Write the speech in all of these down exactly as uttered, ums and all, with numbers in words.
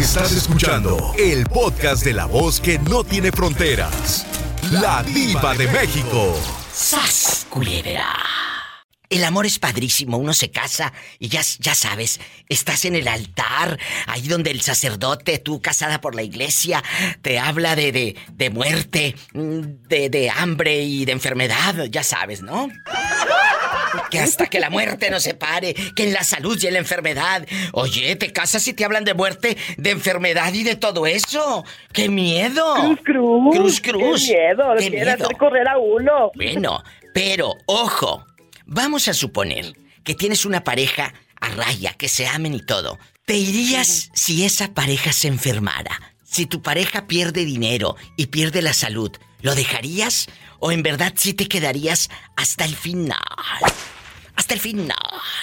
Estás escuchando el podcast de la voz que no tiene fronteras. La Diva de México. ¡Sas, culebra! El amor es padrísimo, uno se casa y ya, ya sabes, estás en el altar, ahí donde el sacerdote, tú casada por la iglesia, te habla de, de, de muerte, de, de hambre y de enfermedad, ya sabes, ¿no? Que hasta que la muerte nos separe, que en la salud y en la enfermedad. Oye, te casas y te hablan de muerte, de enfermedad y de todo eso. ¡Qué miedo! Cruz, cruz. Cruz, cruz. ¡Qué miedo! ¡Qué Quiere miedo! hacer correr a uno. Bueno, pero, ojo, vamos a suponer que tienes una pareja a raya, que se amen y todo. ¿Te irías si esa pareja se enfermara? Si tu pareja pierde dinero y pierde la salud, ¿lo dejarías? ¿O en verdad sí te quedarías hasta el final? Hasta el final.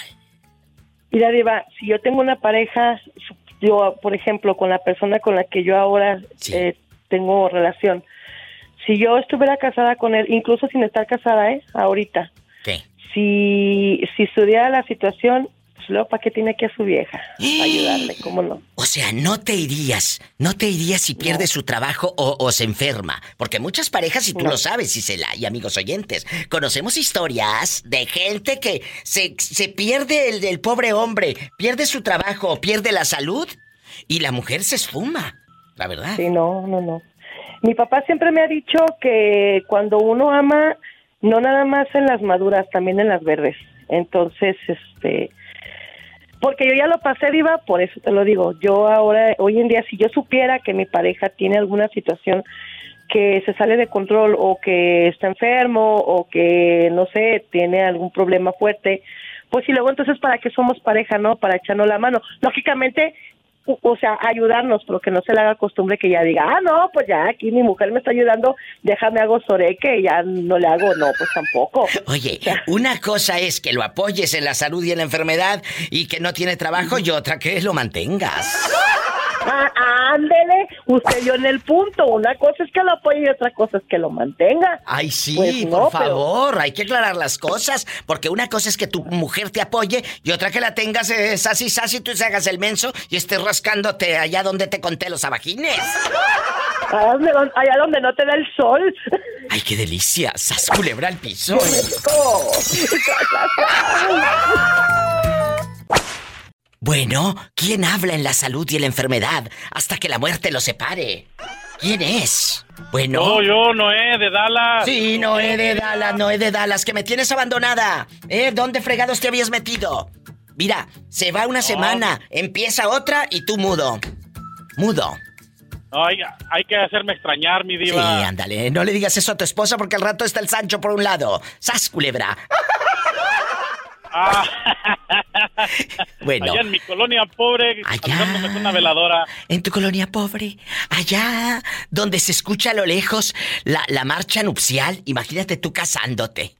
Mira, Diva, si yo tengo una pareja, yo, por ejemplo, con la persona con la que yo ahora Sí. eh, tengo relación, si yo estuviera casada con él, incluso sin estar casada, ¿eh? Ahorita. ¿Qué? Si, si estuviera la situación, pues luego, ¿para qué tiene aquí a su vieja? Para ayudarle, ¿cómo no? O sea, no te irías, no te irías si pierde su trabajo o, o se enferma. Porque muchas parejas, y tú No. lo sabes, Isela, y amigos oyentes, conocemos historias de gente que se, se pierde el, el pobre hombre, pierde su trabajo, pierde la salud, y la mujer se esfuma, la verdad. Sí, no, no, no. Mi papá siempre me ha dicho que cuando uno ama, no nada más en las maduras, también en las verdes. Entonces, este... Porque yo ya lo pasé, Diva, por eso te lo digo. Yo ahora, hoy en día, si yo supiera que mi pareja tiene alguna situación que se sale de control o que está enfermo o que, no sé, tiene algún problema fuerte, pues y luego entonces, ¿para qué somos pareja, no? Para echarnos la mano. Lógicamente, o, o sea, ayudarnos, pero que no se le haga costumbre que ya diga, ah, no, pues ya aquí mi mujer me está ayudando, déjame hago soreque y ya no le hago, no, pues tampoco. Oye, una cosa es que lo apoyes en la salud y en la enfermedad y que no tiene trabajo, y otra que lo mantengas. Ah, ándele, usted dio en el punto. Una cosa es que lo apoye y otra cosa es que lo mantenga. Ay, sí, Pues no, por favor, hay que aclarar las cosas, porque una cosa es que tu mujer te apoye y otra que la tengas eh, sas y sas y tú se hagas el menso y estés rascándote allá donde te conté los abajines. Allá donde, allá donde no te da el sol. Ay, qué delicia, sas culebra al piso. ¡Qué rico! Bueno, ¿quién habla en la salud y en la enfermedad hasta que la muerte los separe? ¿Quién es? Bueno... No, yo, Noé, de Dallas. Sí, Noé de Dallas, Noé de Dallas, que me tienes abandonada. ¿Eh? ¿Dónde fregados te habías metido? Mira, se va una No. semana, empieza otra y tú mudo. Mudo. No, hay, hay que hacerme extrañar, mi Sí, diva. ándale, no le digas eso a tu esposa porque al rato está el Sancho por un lado. ¡Sas, culebra! Ah. Bueno. Allá en mi colonia pobre, Allá. aventándome una veladora. En tu colonia pobre, allá donde se escucha a lo lejos la, la marcha nupcial, imagínate tú casándote.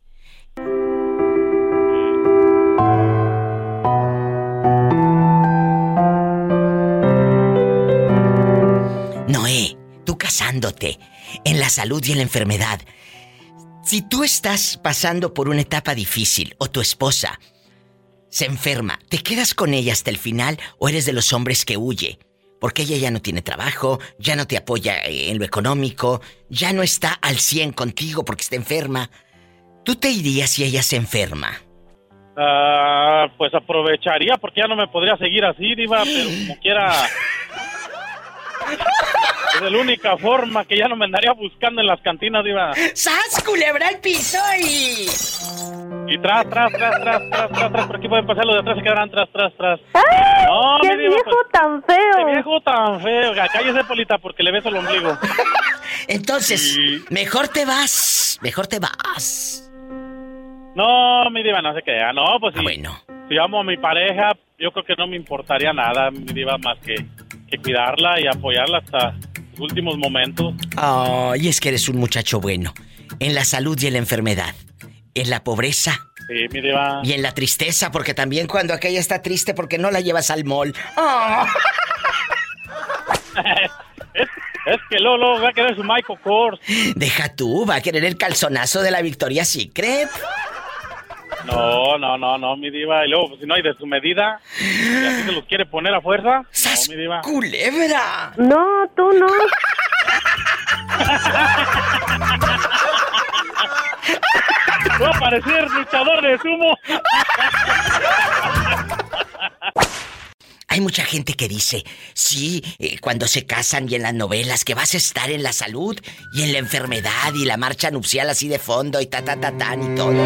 Noé, tú casándote en la salud y en la enfermedad. Si tú estás pasando por una etapa difícil o tu esposa se enferma, ¿te quedas con ella hasta el final o eres de los hombres que huye? Porque ella ya no tiene trabajo, ya no te apoya en lo económico, ya no está al cien contigo porque está enferma. ¿Tú te irías si ella se enferma? Ah, pues aprovecharía porque ya no me podría seguir así, diva, pero como quiera... Es la única forma que ya no me andaría buscando en las cantinas, diva. ¡Sas, culebra al piso y... Y tras, tras, tras, tras, tras, tras, tras, por aquí pueden pasar los de atrás, se quedarán tras, tras, tras. ¡Ay! No, ¡Qué mi diva, viejo pues, tan feo! ¡Qué viejo tan feo! Cállese, Polita, porque le beso el ombligo. Entonces, Sí. mejor te vas, mejor te vas. No, mi diva, no se crea. No, pues Ah, sí. bueno. Si amo a mi pareja, yo creo que no me importaría nada, mi diva, más que, que cuidarla y apoyarla hasta los últimos momentos. Ay, es que eres un muchacho bueno. En la salud y en la enfermedad. En la pobreza Sí, mi diva. y en la tristeza, porque también cuando aquella está triste porque no la llevas al mall. Oh. es, es que Lolo va a querer su Michael Kors. Deja tú, va a querer el calzonazo de la Victoria's Secret. No, no, no, no, mi diva. Y luego, pues, si no hay de su medida, y así se los quiere poner a fuerza. ¡Sas, ¡Sas, mi diva! culebra! No, tú no. Voy a parecer luchador de sumo. Hay mucha gente que dice, sí, eh, cuando se casan y en las novelas, que vas a estar en la salud y en la enfermedad y la marcha nupcial así de fondo y ta ta ta tan y todo.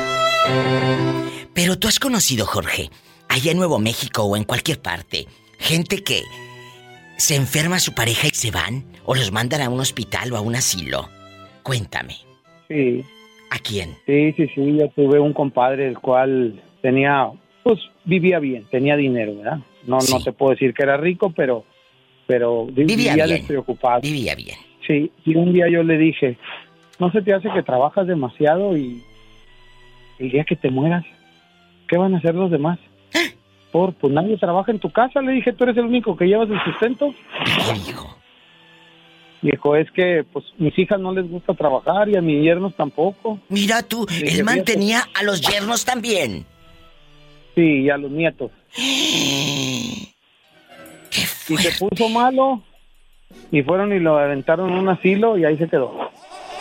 Pero tú has conocido, Jorge, allá en Nuevo México o en cualquier parte, gente que se enferma a su pareja y se van o los mandan a un hospital o a un asilo. Cuéntame. Sí. ¿A quién? Sí, sí, sí, yo tuve un compadre el cual tenía, pues vivía bien, tenía dinero, ¿verdad? No, sí. No te puedo decir que era rico, pero, pero vivía, vivía bien. despreocupado. Vivía bien. Sí, y un día yo le dije, ¿no se te hace que trabajas demasiado y el día que te mueras, qué van a hacer los demás? Por, pues nadie trabaja en tu casa, le dije, ¿tú eres el único que llevas el sustento? ¿Qué dijo? Dijo, es que pues mis hijas no les gusta trabajar y a mis yernos tampoco. Mira tú, le él dije, mantenía a los yernos también. Sí, y a los nietos. ¡Qué Y se puso malo y fueron y lo aventaron en un asilo y ahí se quedó.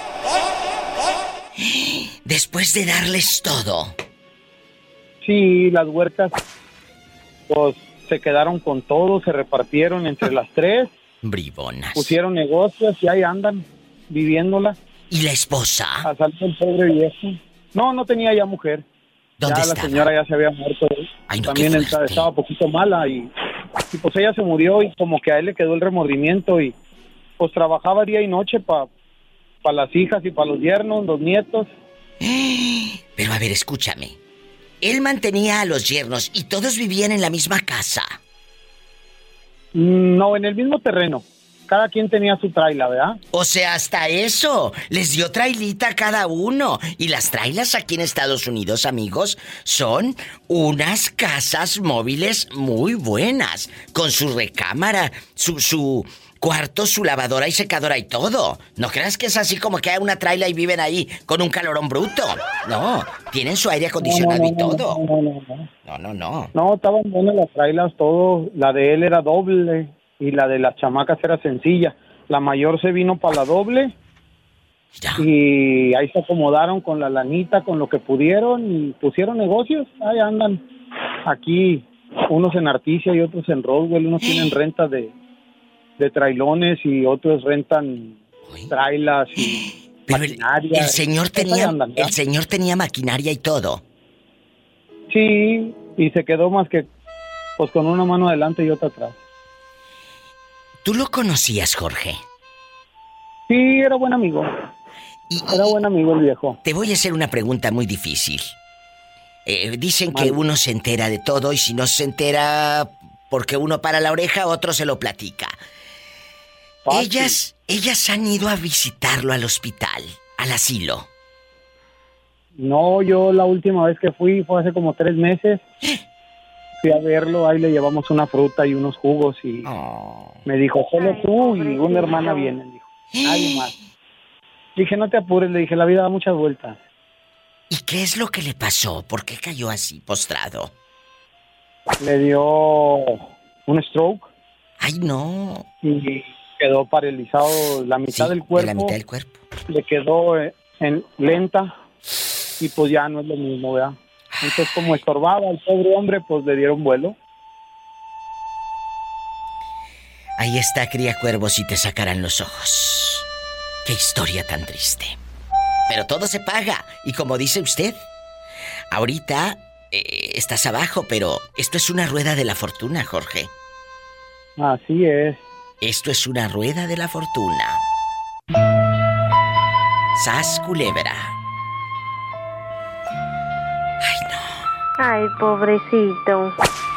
Después de darles todo. Sí, las huercas pues se quedaron con todo, se repartieron entre las tres. Bribonas. Pusieron negocios y ahí andan viviéndola. ¿Y la esposa? A salir el pobre viejo. No, no tenía ya mujer. ¿Dónde ya estaba? La señora ya se había muerto. Ay, no, también qué estaba, fuerte. estaba poquito mala y, y pues ella se murió y como que a él le quedó el remordimiento y pues trabajaba día y noche para pa las hijas y para los yernos, los nietos. Pero a ver, escúchame. Él mantenía a los yernos y todos vivían en la misma casa. No, en el mismo terreno. Cada quien tenía su traila, ¿verdad? O sea, hasta eso. Les dio trailita a cada uno. Y las trailas aquí en Estados Unidos, amigos, son unas casas móviles muy buenas. Con su recámara, su, su cuarto, su lavadora y secadora y todo. No creas que es así como que hay una traila y viven ahí con un calorón bruto. No, tienen su aire acondicionado no, no, y todo. No, no, no, no. No, no, no. No, estaban buenas las trailas, todo. La de él era doble y la de las chamacas era sencilla. La mayor se vino para la doble Ya. y ahí se acomodaron con la lanita, con lo que pudieron y pusieron negocios. Ahí andan aquí, unos en Articia y otros en Roswell. Unos tienen renta de, de trailones y otros rentan Uy. trailas y Pero el, maquinaria. el señor Pues ahí tenía andan, ¿verdad? el señor tenía maquinaria y todo. Sí, y se quedó más que pues con una mano adelante y otra atrás. ¿Tú lo conocías, Jorge? Sí, era buen amigo. Y, Era buen amigo el viejo. Te voy a hacer una pregunta muy difícil. Eh, dicen que Vale. uno se entera de todo y si no se entera porque uno para la oreja, otro se lo platica. Fácil. Ellas, ellas han ido a visitarlo al hospital, al asilo. No, yo la última vez que fui fue hace como tres meses. Fui a verlo, ahí le llevamos una fruta y unos jugos y Oh. me dijo, solo tú y una hermana vienen, dijo. Nadie más. Dije, no te apures, le dije, la vida da muchas vueltas. ¿Y qué es lo que le pasó? ¿Por qué cayó así, postrado? Le dio un stroke Ay, no. y quedó paralizado la mitad Sí, del de cuerpo. la mitad del cuerpo. Le quedó eh, en lenta y pues ya no es lo mismo, ¿verdad? Entonces como estorbaba al pobre hombre, pues le dieron vuelo. Ahí está, cría cuervos y te sacarán los ojos. Qué historia tan triste. Pero todo se paga. Y como dice usted, ahorita eh, estás abajo, pero esto es una rueda de la fortuna, Jorge. Así es. Esto es una rueda de la fortuna. Sas culebra. Ay, no. Ay, pobrecito.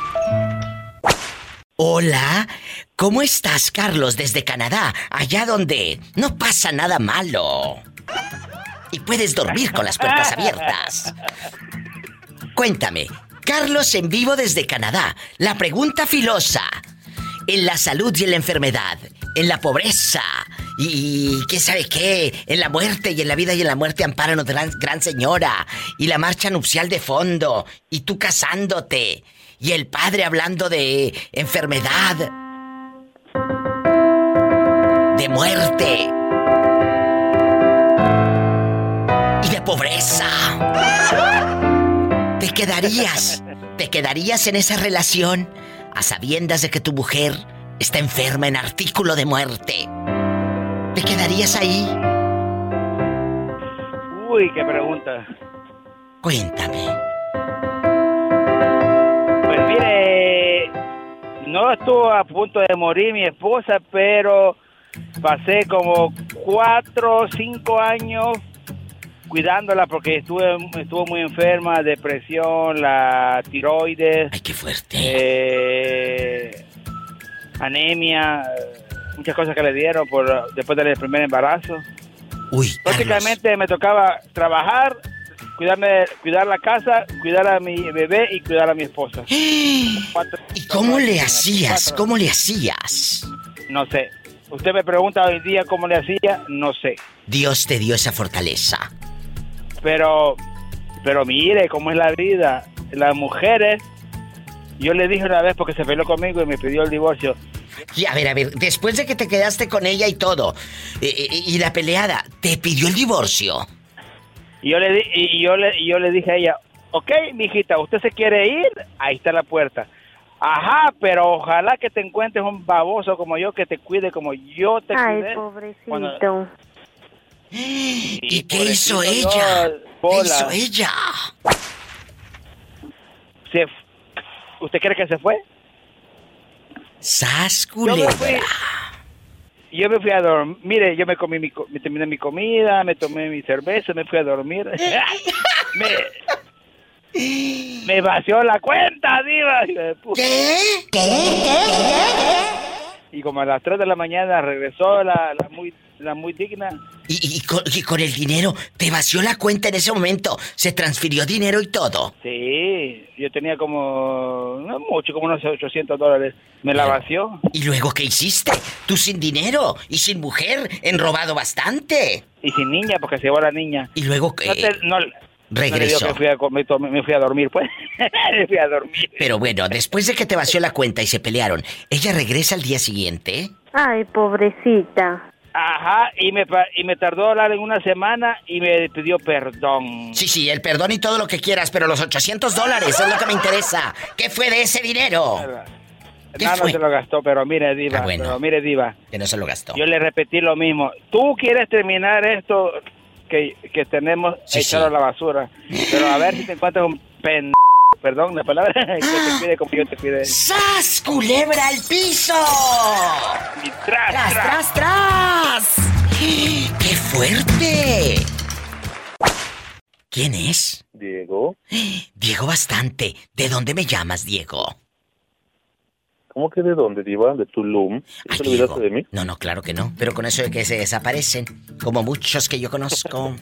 Hola, ¿cómo estás, Carlos, desde Canadá? Allá donde no pasa nada malo. Y puedes dormir con las puertas abiertas. Cuéntame, Carlos en vivo desde Canadá. La pregunta filosa. En la salud y en la enfermedad, en la pobreza y, y quién sabe qué, en la muerte y en la vida y en la muerte, ampáranos, gran, gran señora, y la marcha nupcial de fondo, y tú casándote, Y el padre hablando de enfermedad, de muerte y de pobreza. ¿Te quedarías? ¿Te quedarías en esa relación a sabiendas de que tu mujer está enferma en artículo de muerte? ¿Te quedarías ahí? Uy, qué pregunta. Cuéntame. Pues mire, no estuvo a punto de morir mi esposa, pero pasé como cuatro o cinco años cuidándola porque estuve, estuvo muy enferma, depresión, la tiroides. Ay, qué fuerte. Eh, anemia, muchas cosas que le dieron por después del primer embarazo. Uy, prácticamente Carlos, me tocaba trabajar, cuidarme, cuidar la casa, cuidar a mi bebé y cuidar a mi esposa. Cuatro, ¿Y cómo le hacías? Cuatro. ¿Cómo le hacías? No sé. Usted me pregunta hoy día cómo le hacía, no sé. Dios te dio esa fortaleza. Pero, pero mire cómo es la vida. Las mujeres, yo le dije una vez porque se peleó conmigo y me pidió el divorcio. Y a ver, a ver, después de que te quedaste con ella y todo, eh, y la peleada, ¿te pidió el divorcio? Y yo le, di, y yo le, y yo le dije a ella, ok, mijita, ¿usted se quiere ir? Ahí está la puerta. Ajá, pero ojalá que te encuentres un baboso como yo, que te cuide como yo te cuidé. Ay, pobrecito. Cuando... ¿Y, ¿Y qué hizo ella? Yo, ¿Qué hizo ella? Se... ¿Usted cree que se fue? ¡Sas, culebra! Yo me fui, yo me fui a dormir. Mire, yo me comí mi, me terminé mi comida, me tomé mi cerveza, me fui a dormir. me, me vació la cuenta, diva. ¿Qué? ¿Qué? ¿Qué? Y como a las tres de la mañana regresó la, la muy la muy digna. ¿Y, y, con, y con el dinero? ¿Te vació la cuenta en ese momento? ¿Se transfirió dinero y todo? Sí, yo tenía como, no mucho, como unos ochocientos dólares. Me la vació. ¿Y luego qué hiciste? Tú sin dinero y sin mujer, enrobado bastante. Y sin niña, porque se llevó a la niña. ¿Y luego qué? No te, no, regresó. No, me, fui a, me, tomé, me fui a dormir, pues. me fui a dormir. Pero bueno, después de que te vació la cuenta y se pelearon, ¿ella regresa al día siguiente? Ay, pobrecita. Ajá, y me, y me tardó hablar en una semana y me pidió perdón. Sí, sí, el perdón y todo lo que quieras, pero los ochocientos dólares es lo que me interesa. ¿Qué fue de ese dinero? ¿Qué no, fue? No se lo gastó, pero mire, diva, ah, bueno, pero mire, diva. Que no se lo gastó. Yo le repetí lo mismo. Tú quieres terminar esto que, que tenemos sí, echado sí. a la basura, pero a ver si te encuentras un pen... Perdón, la palabra, que te pide como yo te pide. ¡Sas, culebra al piso! Y tras, tras, tras, tras. ¡Qué fuerte! ¿Quién es? Diego. Diego Bastante. ¿De dónde me llamas, Diego? ¿Cómo que de dónde, diva? ¿De Tulum? Ay, ¿Te olvidaste de mí? No, no, claro que no. Pero con eso de que se desaparecen, como muchos que yo conozco.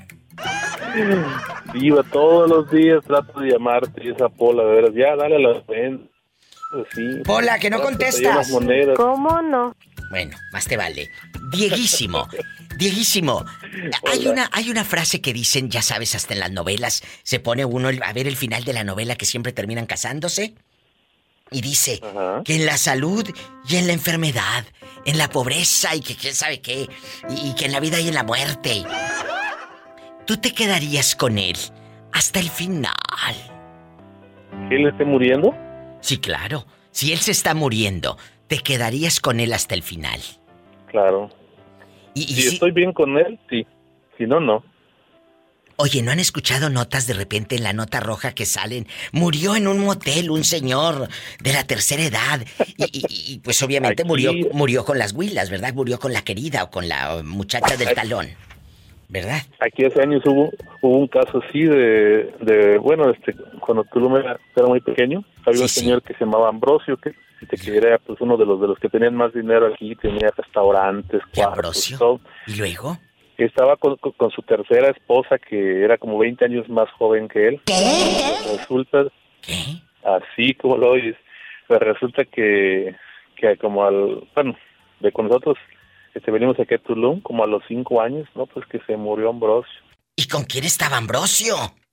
Diva, todos los días trato de llamarte y esa Pola, de veras, ya, dale a la venta. Sí, Pola, que no contestas. ¿Cómo no? Bueno, más te vale. Dieguísimo, Dieguísimo, hay una, hay una frase que dicen, ya sabes, hasta en las novelas, se pone uno a ver el final de la novela que siempre terminan casándose. Y dice Ajá. que en la salud y en la enfermedad, en la pobreza y que quién sabe qué, y, y que en la vida y en la muerte, tú te quedarías con él hasta el final. ¿Que él esté muriendo? Sí, claro. Si él se está muriendo, te quedarías con él hasta el final. Claro. Y, y si, si estoy bien con él, sí. Si no, no. Oye, ¿no han escuchado notas de repente en la nota roja que salen? Murió en un motel un señor de la tercera edad. Y, y, y pues obviamente Aquí... murió murió con las huilas, ¿verdad? Murió con la querida o con la muchacha del Aquí... talón. ¿Verdad? Aquí hace años hubo, hubo un caso así de, de bueno, este, cuando Tulum era, era muy pequeño, había sí, un señor sí. que se llamaba Ambrosio, que que era pues uno de los de los que tenían más dinero aquí, tenía restaurantes, cuartos, todo. ¿Y luego? Estaba con, con, con su tercera esposa, que era como veinte años más joven que él. ¿Qué? Pues resulta, ¿Qué? Así como lo oyes, pues resulta que, que como al, bueno, de con nosotros, este, venimos aquí a Tulum, como a los cinco años, ¿no? Pues que se murió Ambrosio. ¿Y con quién estaba Ambrosio?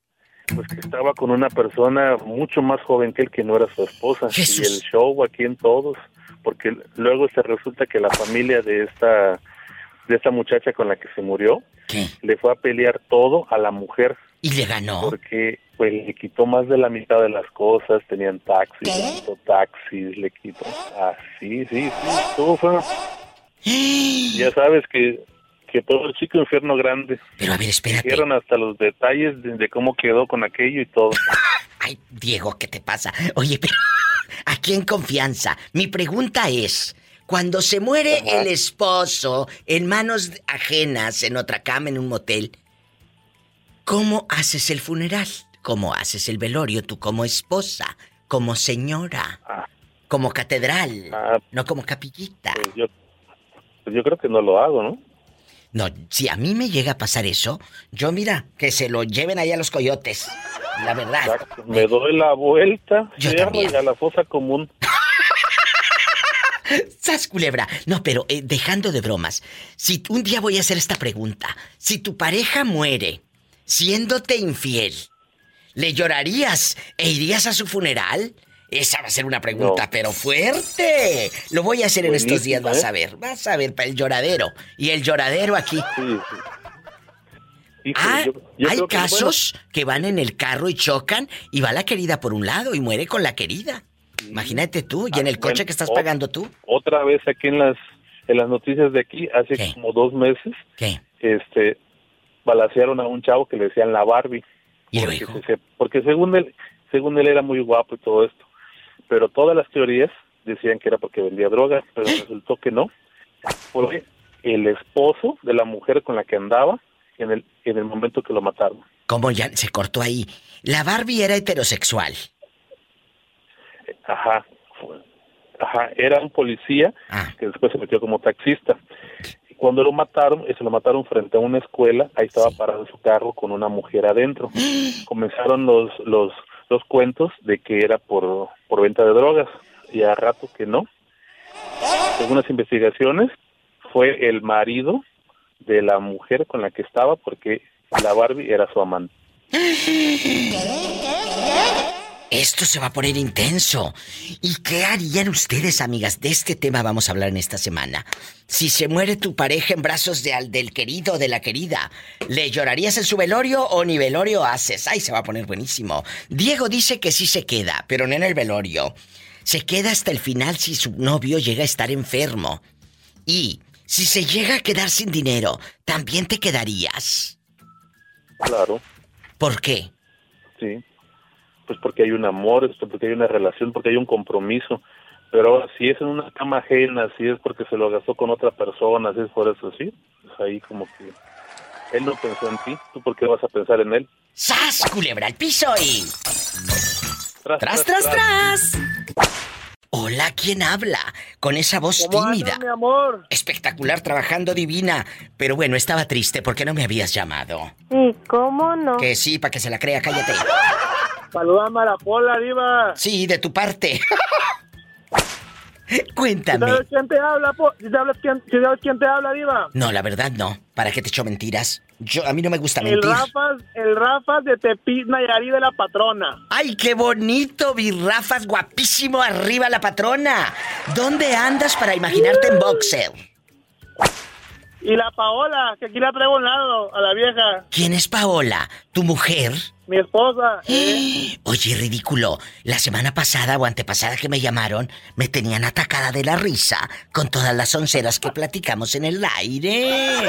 pues que estaba con una persona mucho más joven que él, que no era su esposa. Jesús. Y el show aquí en todos, porque luego se resulta que la familia de esta de esta muchacha con la que se murió, ¿qué? Le fue a pelear todo a la mujer. ¿Y le ganó? Porque pues le quitó más de la mitad de las cosas, tenían taxis, le quitó taxis, le quitó... Ah, sí, sí, sí, todo fue... Ya sabes que, que todo el chico infierno grande. Pero a ver, espérate. Dijeron hasta los detalles de, de cómo quedó con aquello y todo. Ay, Diego, ¿qué te pasa? Oye, pero aquí en confianza, mi pregunta es... Cuando se muere Ajá. el esposo en manos ajenas, en otra cama, en un motel, ¿cómo haces el funeral? ¿Cómo haces el velorio tú como esposa, como señora, Ah. como catedral, Ah. no como capillita? Pues yo, pues yo creo que no lo hago, ¿no? No, si a mí me llega a pasar eso, yo mira, que se lo lleven ahí a los coyotes, la verdad. Exacto. Me doy la vuelta, Yo cierro también. y a la fosa común. ¡Sas, culebra! No, pero eh, dejando de bromas, si un día voy a hacer esta pregunta, si tu pareja muere siéndote infiel, ¿le llorarías e irías a su funeral? Esa va a ser una pregunta, No. pero fuerte. Lo voy a hacer en estos días, Buenísima, vas ¿eh? a ver, vas a ver, para el lloradero. Y el lloradero aquí. Sí, sí. Híjole, Ah, yo- yo hay creo que, casos que van en el carro y chocan y va la querida por un lado y muere con la querida. Imagínate tú, y en el coche bueno, que estás o- pagando tú. Otra vez aquí en las en las noticias de aquí, hace ¿Qué? como dos meses, ¿Qué? este, balacearon a un chavo que le decían la Barbie. ¿Y porque, luego? se- porque según él, según él era muy guapo y todo esto. Pero todas las teorías decían que era porque vendía drogas, pero resultó que no. Fue el esposo de la mujer con la que andaba en el en el momento que lo mataron. ¿Cómo ya se cortó ahí? La Barbie era heterosexual. Ajá, fue- ajá, era un policía Ah. que después se metió como taxista. Y cuando lo mataron, eh, se lo mataron frente a una escuela, ahí estaba Sí. parado en su carro con una mujer adentro. Comenzaron los los los cuentos de que era por por venta de drogas, y a rato que no. Según las investigaciones, fue el marido de la mujer con la que estaba, porque la Barbie era su amante. Esto se va a poner intenso. ¿Y qué harían ustedes, amigas? De este tema vamos a hablar en esta semana. Si se muere tu pareja en brazos de al, del querido o de la querida, ¿le llorarías en su velorio o ni velorio haces? Ay, se va a poner buenísimo. Diego dice que sí se queda, pero no en el velorio. Se queda hasta el final si su novio llega a estar enfermo. Y si se llega a quedar sin dinero, ¿también te quedarías? Claro, ¿Por qué? sí. Pues porque hay un amor, esto, porque hay una relación, porque hay un compromiso. Pero ahora, si es en una cama ajena, si es porque se lo gastó con otra persona, si es por eso, sí, pues ahí como que él no pensó en ti, ¿tú por qué vas a pensar en él? ¡Sas, culebra al piso y... Tras, ¡Tras, tras, tras! Hola, ¿quién habla? Con esa voz ¿Cómo tímida. andas, mi amor? Espectacular, trabajando divina. Pero bueno, estaba triste porque no me habías llamado. Sí, ¿cómo no? Que sí, para que se la crea, cállate. Saludame a la Pola, diva. Sí, de tu parte. ¿Sí Cuéntame. ¿Sabes quién te habla, po? ¿Sí sabes quién, sí sabes quién te habla, diva? No, la verdad no. ¿Para qué te echo mentiras? Yo, a mí no me gusta El mentir. Rafa, el Rafa de Tepic, Nayarit, de la patrona. ¡Ay, qué bonito! Virrafas, guapísimo, arriba la patrona. ¿Dónde andas para imaginarte en boxer? Y la Paola, que aquí la traigo a un lado, a la vieja, ¿Quién es Paola? ¿Tu mujer? mi esposa. ¿eh? Oye, ridículo. La semana pasada o antepasada que me llamaron, me tenían atacada de la risa con todas las onceras que platicamos en el aire.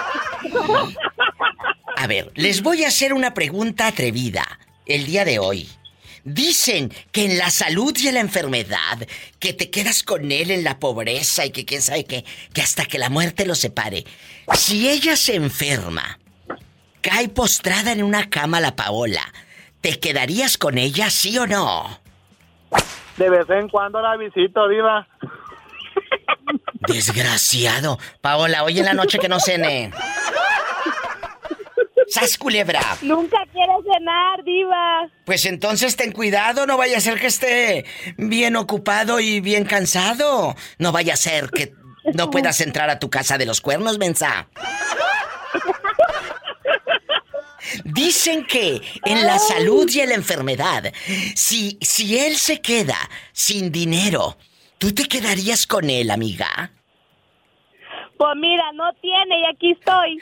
A ver, les voy a hacer una pregunta atrevida el día de hoy. Dicen que en la salud y en la enfermedad, que te quedas con él en la pobreza y que quién sabe qué, que hasta que la muerte los separe. Si ella se enferma, cae postrada en una cama la Paola, ¿te quedarías con ella, sí o no? De vez en cuando la visito, diva. Desgraciado. Paola, hoy en la noche que no cene. ¡Sas, culebra! Nunca quiere cenar, diva. Pues entonces ten cuidado, no vaya a ser que esté bien ocupado y bien cansado. No vaya a ser que no puedas entrar a tu casa de los cuernos, mensa. Dicen que en la salud y en la enfermedad, si, si él se queda sin dinero, ¿tú te quedarías con él, amiga? Pues mira, no tiene y aquí estoy.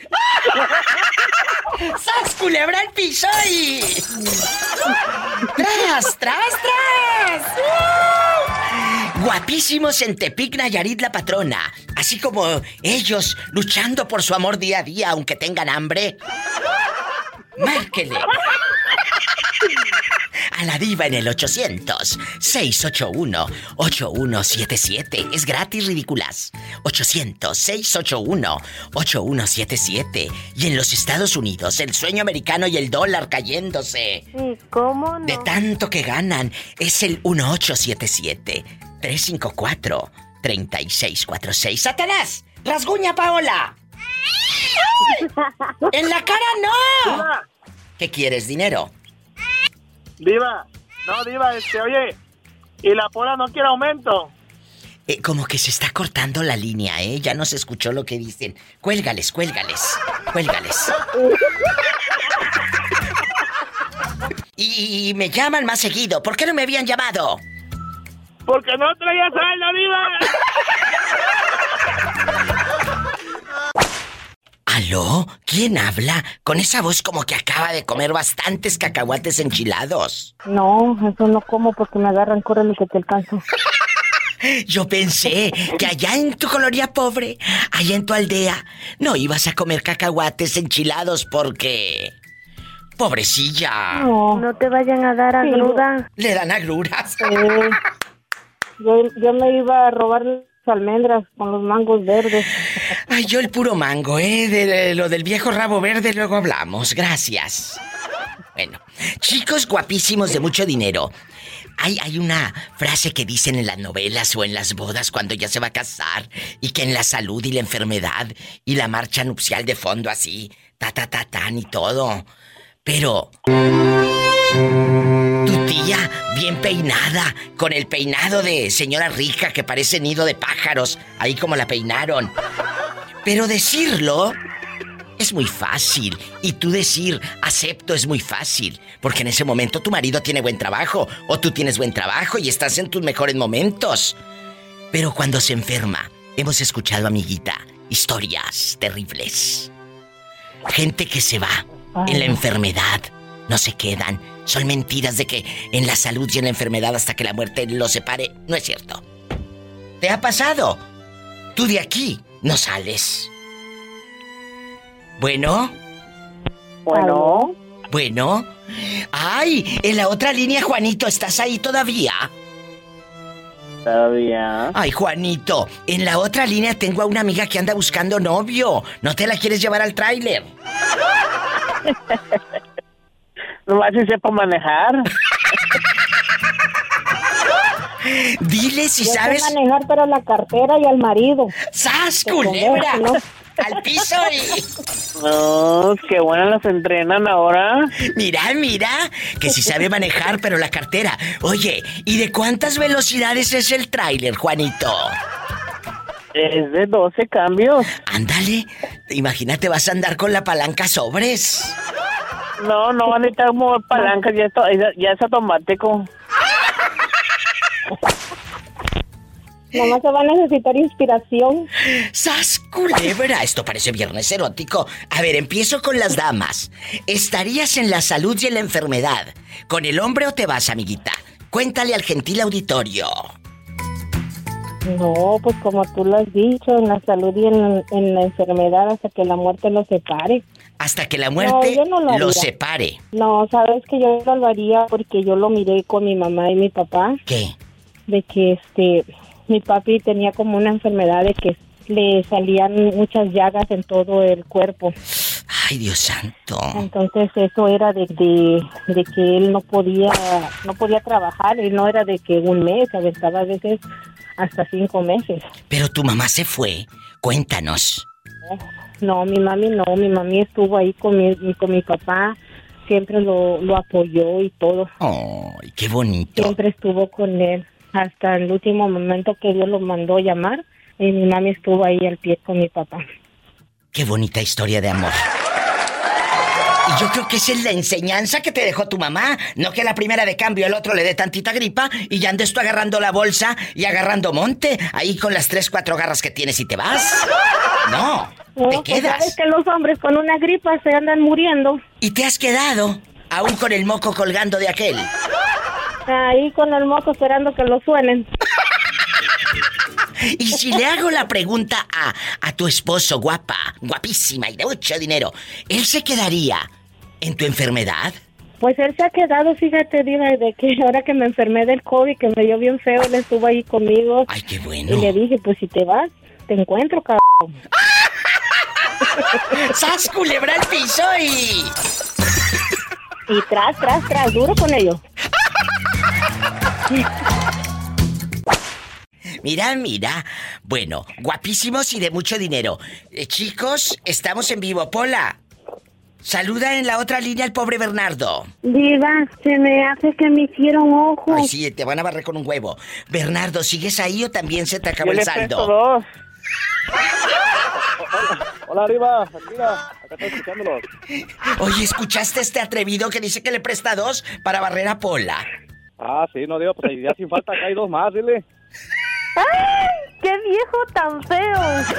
¡Sas, culebra al piso y... ¡Tras, tras, tras! ¡Uh! Guapísimos en Tepic, Nayarit, la patrona. Así como ellos luchando por su amor día a día, aunque tengan hambre. Márquele a la diva en el ochocientos, seiscientos ochenta y uno, ochenta y uno setenta y siete. Es gratis, ridículas. ochocientos, seiscientos ochenta y uno, ochenta y uno setenta y siete. Y en los Estados Unidos, el sueño americano y el dólar cayéndose. Sí, ¿cómo no? De tanto que ganan, es el uno ocho siete siete, tres cinco cuatro, tres seis cuatro seis. ¡Satanás! ¡Rasguña, Paola! ¡Ay! ¡En la cara no! Diva. ¿Qué quieres, dinero? Diva, no, Diva, este, oye, y la Pola no quiere aumento. Eh, como que se está cortando la línea, ¿eh? Ya no se escuchó lo que dicen. Cuélgales, cuélgales, cuélgales. Y, y me llaman más seguido. ¿Por qué no me habían llamado? Porque no traía saldo, Diva. ¿Aló? ¿Quién habla? Con esa voz como que acaba de comer bastantes cacahuates enchilados. No, eso no como porque me agarran, córrele que te alcanzo. Yo pensé que allá en tu colonia pobre, allá en tu aldea, no ibas a comer cacahuates enchilados porque... ¡Pobrecilla! No, no te vayan a dar agruda. Sí. Le dan agruras. Eh, yo, yo me iba a robar almendras con los mangos verdes. Ay, yo el puro mango, ¿eh? De, de lo del viejo rabo verde luego hablamos. Gracias. Bueno, chicos guapísimos de mucho dinero. Hay, hay una frase que dicen en las novelas o en las bodas cuando ya se va a casar y que en la salud y la enfermedad y la marcha nupcial de fondo así, ta ta ta tan y todo. Pero... tu tía, bien peinada, con el peinado de señora rica que parece nido de pájaros, ahí como la peinaron. Pero decirlo es muy fácil. Y tú decir acepto es muy fácil. Porque en ese momento tu marido tiene buen trabajo, o tú tienes buen trabajo y estás en tus mejores momentos. Pero cuando se enferma, hemos escuchado, amiguita, historias terribles. Gente que se va en la enfermedad. No se quedan. Son mentiras de que en la salud y en la enfermedad hasta que la muerte los separe. No es cierto. ¿Te ha pasado? Tú de aquí no sales. Bueno. Bueno. Bueno. Ay, en la otra línea, Juanito, ¿estás ahí todavía? Todavía. Ay, Juanito, en la otra línea tengo a una amiga que anda buscando novio. ¿No te la quieres llevar al tráiler? No más si sepa manejar. Dile si Yo sabes... sé manejar, pero la cartera y al marido. ¡Sas, culebra! ¿No? ¡Al piso y... No, qué buenas las entrenan ahora. Mira, mira, que si sabe manejar, pero la cartera. Oye, ¿y de cuántas velocidades es el tráiler, Juanito? Es de doce cambios. Ándale, imagínate, vas a andar con la palanca sobres. No, no van a necesitar como palancas, ya, está, ya es automático. Nomás se va a necesitar inspiración. ¡Sas, culebra! Esto parece viernes erótico. A ver, empiezo con las damas. ¿Estarías en la salud y en la enfermedad con el hombre o te vas, amiguita? Cuéntale al gentil auditorio. No, pues como tú lo has dicho, en la salud y en, en la enfermedad hasta que la muerte los separe. Hasta que la muerte no, yo no lo los haría. separe. No, sabes que yo no lo haría porque yo lo miré con mi mamá y mi papá. ¿Qué? De que este, mi papi tenía como una enfermedad de que le salían muchas llagas en todo el cuerpo. Ay, Dios santo. Entonces eso era de, de, de que él no podía, no podía trabajar, y no era de que un mes, aventaba a veces hasta cinco meses. Pero tu mamá se fue. Cuéntanos. No, mi mami no, mi mami estuvo ahí con mi, con mi papá, siempre lo, lo apoyó y todo. ¡Ay, qué bonito! Siempre estuvo con él, hasta el último momento que Dios lo mandó llamar, y mi mami estuvo ahí al pie con mi papá. ¡Qué bonita historia de amor! Y yo creo que esa es la enseñanza que te dejó tu mamá. No que a la primera de cambio el otro le dé tantita gripa y ya andes tú agarrando la bolsa y agarrando monte. Ahí con las tres, cuatro garras que tienes y te vas. No, No, te pues quedas. sabes que los hombres con una gripa se andan muriendo. Y te has quedado, aún con el moco colgando de aquel. Ahí con el moco esperando que lo suenen. Y si le hago la pregunta a, a tu esposo, guapa, guapísima y de mucho dinero, ¿él se quedaría en tu enfermedad? Pues él se ha quedado, fíjate, Diva, de que ahora que me enfermé del COVID, que me dio bien feo, él estuvo ahí conmigo. Ay, qué bueno. Y le dije, pues si te vas, te encuentro, cabrón. ¡Sas, culebra al piso y... Y tras, tras, tras, duro con ellos. Mira, mira. Bueno, guapísimos y de mucho dinero. Eh, chicos, estamos en vivo. Pola, saluda en la otra línea al pobre Bernardo. Diva, se me hace que me hicieron ojos. Ay, sí, te van a barrer con un huevo. Bernardo, ¿sigues ahí o también se te acabó Yo el le saldo? presto dos. Hola, arriba, mira, acá estoy escuchándolos. Oye, ¿escuchaste este atrevido que dice que le presta dos para barrer a Pola? Ah, sí, no digo, pues ya sin falta acá hay dos más, dile. ¡Ay! ¡Qué viejo tan feo!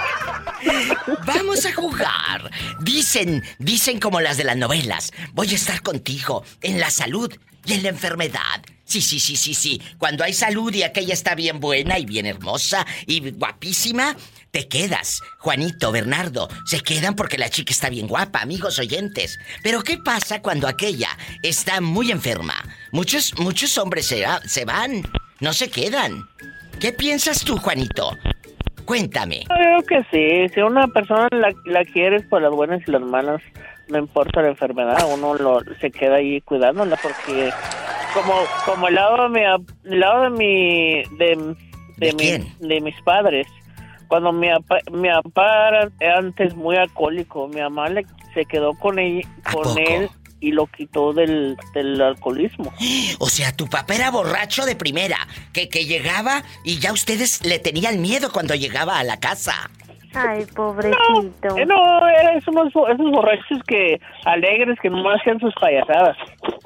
Vamos a jugar. Dicen, dicen como las de las novelas. Voy a estar contigo en la salud y en la enfermedad. Sí, sí, sí, sí, sí. Cuando hay salud y aquella está bien buena y bien hermosa y guapísima, te quedas. Juanito, Bernardo, se quedan porque la chica está bien guapa, amigos oyentes. Pero ¿qué pasa cuando aquella está muy enferma? Muchos, muchos hombres se, se van, no se quedan. ¿Qué piensas tú, Juanito? Cuéntame. Yo creo que sí. Si una persona la, la quieres por las buenas y las malas, no importa la enfermedad, uno lo, se queda ahí cuidándola porque como como el lado de mi el lado de mi de de, ¿De mi, quién? de mis padres, cuando mi papá mi papá era antes muy alcohólico, mi mamá le, se quedó con él con él y lo quitó del, del alcoholismo. O sea, tu papá era borracho de primera, que, que llegaba y ya ustedes le tenían miedo cuando llegaba a la casa. Ay, pobrecito. No, eh, no eran esos, esos borrachos que alegres que no hacían sus payasadas.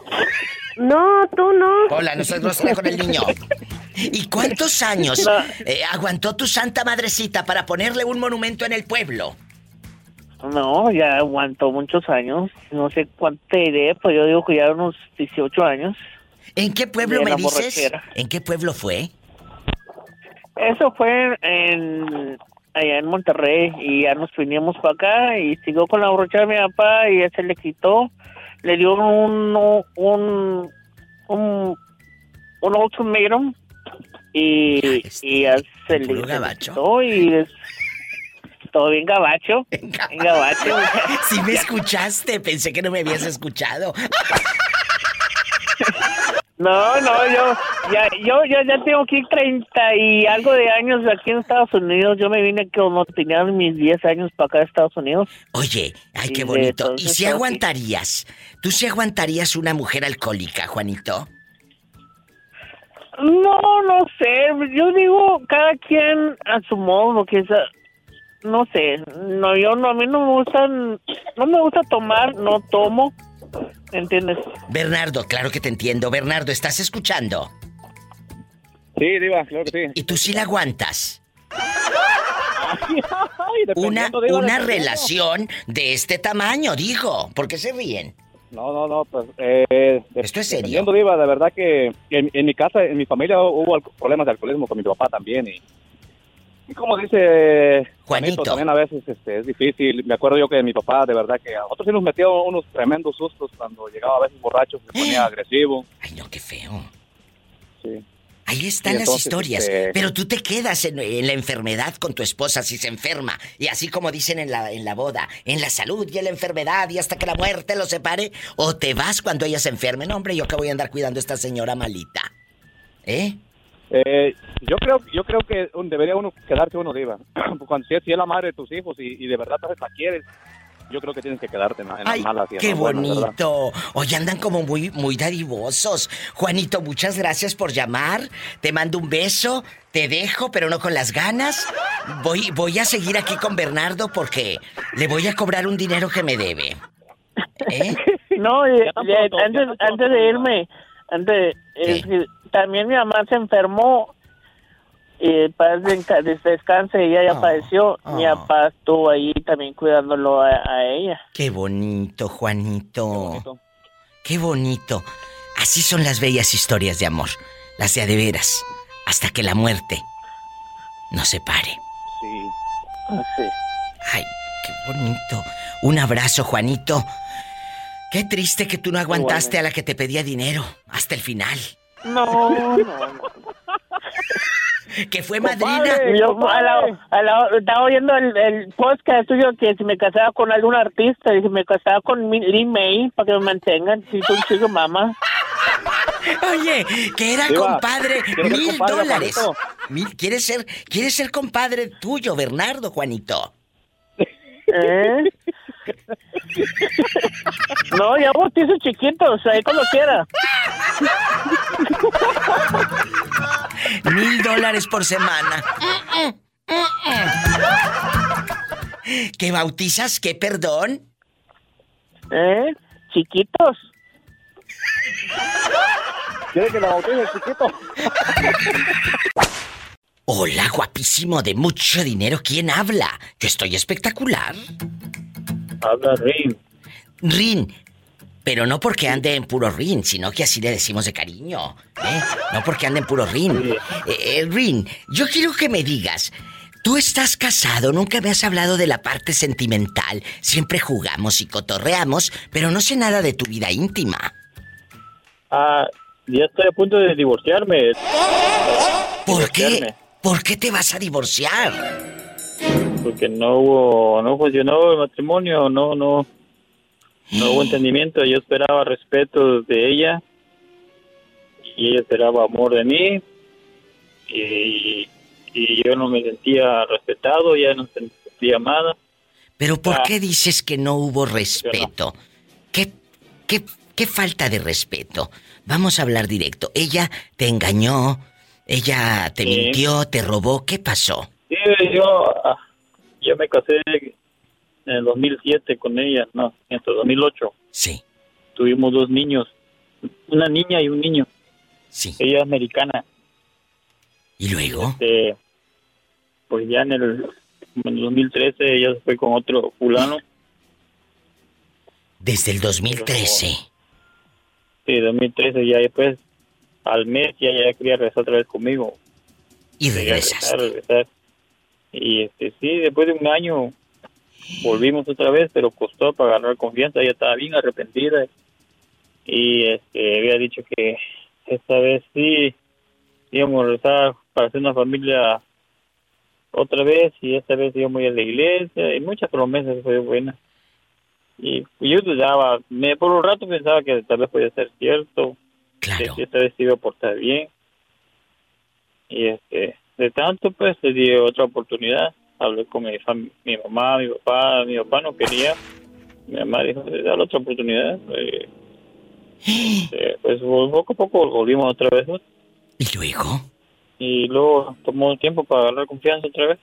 No, tú no. Hola, no seas grosera con el niño. ¿Y cuántos años No. eh, aguantó tu santa madrecita para ponerle un monumento en el pueblo? No, ya aguantó muchos años. No sé cuánto te diré, pues yo digo que ya unos dieciocho años. ¿En qué pueblo De me la dices? borrachera. ¿En qué pueblo fue? Eso fue en allá en Monterrey y ya nos vinimos para acá y siguió con la borrachera de mi papá y ya se le quitó. Le dio un un un, un ultimátum y, y ya se le, se le quitó y es todo bien gabacho. Bien gabacho. Sí me escuchaste, pensé que no me habías escuchado. No, no, yo ya yo, yo ya tengo aquí treinta y algo de años aquí en Estados Unidos. Yo me vine como tenía mis diez años para acá a Estados Unidos. Oye, ay, qué Y bonito. ¿Y entonces, si pues, aguantarías? ¿Tú sí aguantarías una mujer alcohólica, Juanito? No, no sé. Yo digo cada quien a su modo, porque esa, no sé. No, yo no, a mí no me gustan, no me gusta tomar, no tomo. ¿Entiendes? Bernardo, claro que te entiendo. Bernardo, ¿estás escuchando? Sí, diva, claro que sí. ¿Y tú sí la aguantas? Ay, Una, dependiendo, diva, una dependiendo. relación de este tamaño, digo. ¿Por qué se ríen? No, no, no, pues, eh... Esto es serio. Dependiendo, diva, de verdad que en, en mi casa, en mi familia hubo al- problemas de alcoholismo con mi papá también y... Y como dice Juanito, también a veces este, es difícil. Me acuerdo yo que mi papá, de verdad, que a nosotros sí nos metió unos tremendos sustos cuando llegaba a veces borracho, se ponía agresivo. Ay, no, qué feo. Sí. Ahí están Y las entonces, historias. este- Pero tú te quedas en, en la enfermedad con tu esposa si se enferma. Y así como dicen en la, en la boda, en la salud y en la enfermedad y hasta que la muerte los separe. O te vas cuando ella se enferme. No, hombre, yo que voy a andar cuidando a esta señora malita. ¿Eh? Eh, yo creo yo creo que un- debería uno quedarse uno diva. Cuando si es, si es la madre de tus hijos y, y de verdad la quieres, yo creo que tienes que quedarte en, en Ay, las malas y en qué las buenas, ¿verdad? bonito. Hoy andan como muy, muy dadivosos. Juanito, muchas gracias por llamar. Te mando un beso. Te dejo, pero no con las ganas. Voy, voy a seguir aquí con Bernardo porque le voy a cobrar un dinero que me debe. ¿Eh? No, y, y antes, antes de irme, antes, es que también mi mamá se enfermó y para que descanse, ella ya oh, padeció. Oh. Mi papá estuvo ahí también cuidándolo a, a ella. Qué bonito, Juanito. Qué bonito. Qué bonito. Así son las bellas historias de amor, las de a de veras, hasta que la muerte nos separe. Sí. Sí. Ay, qué bonito. Un abrazo, Juanito. Qué triste que tú no aguantaste a la que te pedía dinero hasta el final. No, no, no. Que fue Compadre, madrina. Yo a la, a la, estaba oyendo el, el podcast tuyo que si me casaba con algún artista y si me casaba con Lin May para que me mantengan, si tú chico mamá. Oye, que era Diva, compadre, ¿quieres ser mil compadre, dólares. Juanito? Mil, ¿quieres ser, quieres ser compadre tuyo, Bernardo, Juanito? ¿Eh? No, ya bautizo chiquitos, ahí cuando quiera. Mil dólares por semana. ¿Qué bautizas? ¿Qué, perdón? ¿Eh? Chiquitos. ¿Quiere que la bautice, chiquito? Hola, guapísimo, de mucho dinero. ¿Quién habla? Yo estoy espectacular. Habla Rin. Rin. Pero no porque ande en puro Rin, sino que así le decimos de cariño. ¿eh? No porque ande en puro Rin. Sí. Eh, eh, Rin, yo quiero que me digas, tú estás casado, nunca me has hablado de la parte sentimental. Siempre jugamos y cotorreamos, pero no sé nada de tu vida íntima. Ah, ya estoy a punto de divorciarme. ¿Por qué? Divorciarme. ¿Por qué te vas a divorciar? Porque no hubo, no funcionó el matrimonio, no, no, no hubo entendimiento. Yo esperaba respeto de ella y ella esperaba amor de mí y, y yo no me sentía respetado, ya no me sentía amada. Pero ¿por Ah. qué dices que no hubo respeto? ¿Qué, qué, qué falta de respeto? Vamos a hablar directo. Ella te engañó, ella te Sí. mintió, te robó, ¿qué pasó? Sí, yo, ah, yo me casé en el dos mil siete con ella, no, en el dos mil ocho. Sí. Tuvimos dos niños, una niña y un niño. Sí. Ella es americana. ¿Y luego? Este, pues ya en el, en el dos mil trece ella se fue con otro fulano. Desde el dos mil trece. Sí, dos mil trece ya después, al mes ya, ya quería regresar otra vez conmigo. Y Quería regresaste. regresar, regresar. Y este, sí, después de un año volvimos otra vez, pero costó para agarrar confianza. Ella estaba bien arrepentida y este, había dicho que esta vez sí íbamos a regresar para hacer una familia otra vez, y esta vez íbamos a ir a la iglesia y muchas promesas fue buenas. Y yo dudaba, me, por un rato pensaba que tal vez podía ser cierto, Claro. que esta vez se iba a portar bien. Y este, de tanto pues le di otra oportunidad. Hablé con mi, fam- mi mamá, mi papá, mi papá no quería. Mi mamá dijo, dale otra oportunidad. Eh, eh, pues poco a poco volvimos otra vez, ¿no? ¿Y luego? Y luego tomó tiempo para agarrar confianza otra vez.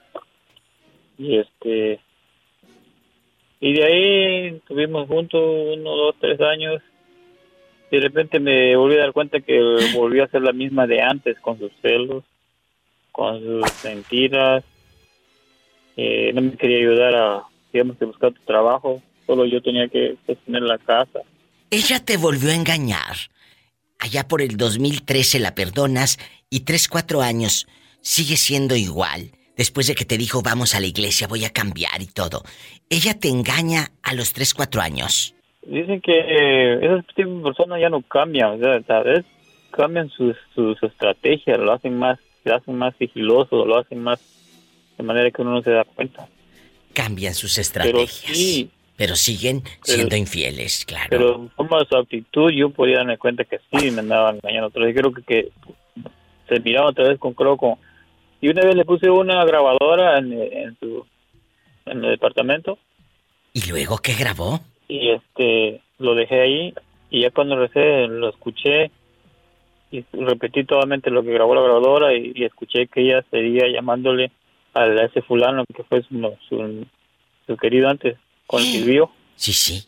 Y este, y de ahí estuvimos juntos uno, dos, tres años. Y de repente me volví a dar cuenta que volví a ser la misma de antes, con sus celos, con sus mentiras. Eh, no me quería ayudar a, digamos, que buscar tu trabajo. Solo yo tenía que sostener la casa. Ella te volvió a engañar. Allá por el dos mil trece la perdonas y tres, cuatro años sigue siendo igual. Después de que te dijo, vamos a la iglesia, voy a cambiar y todo. Ella te engaña a los tres, cuatro años. Dicen que eh, esas tipos de personas ya no cambian, o sea, tal vez cambian sus, sus estrategias, lo hacen más, lo hacen más sigiloso, lo hacen más de manera que uno no se da cuenta. Cambian sus Pero estrategias. sí, Pero siguen siendo infieles, claro. pero como su actitud yo podía darme cuenta que sí me andaban engañando otra vez. Creo que, que se miraba otra vez con creo con y una vez le puse una grabadora en, en su en el departamento. ¿Y luego qué grabó? Y este lo dejé ahí y ya cuando recé lo escuché y repetí totalmente lo que grabó la grabadora y, y escuché que ella seguía llamándole a ese fulano que fue su, su, su querido antes con el que vivió. Sí, sí.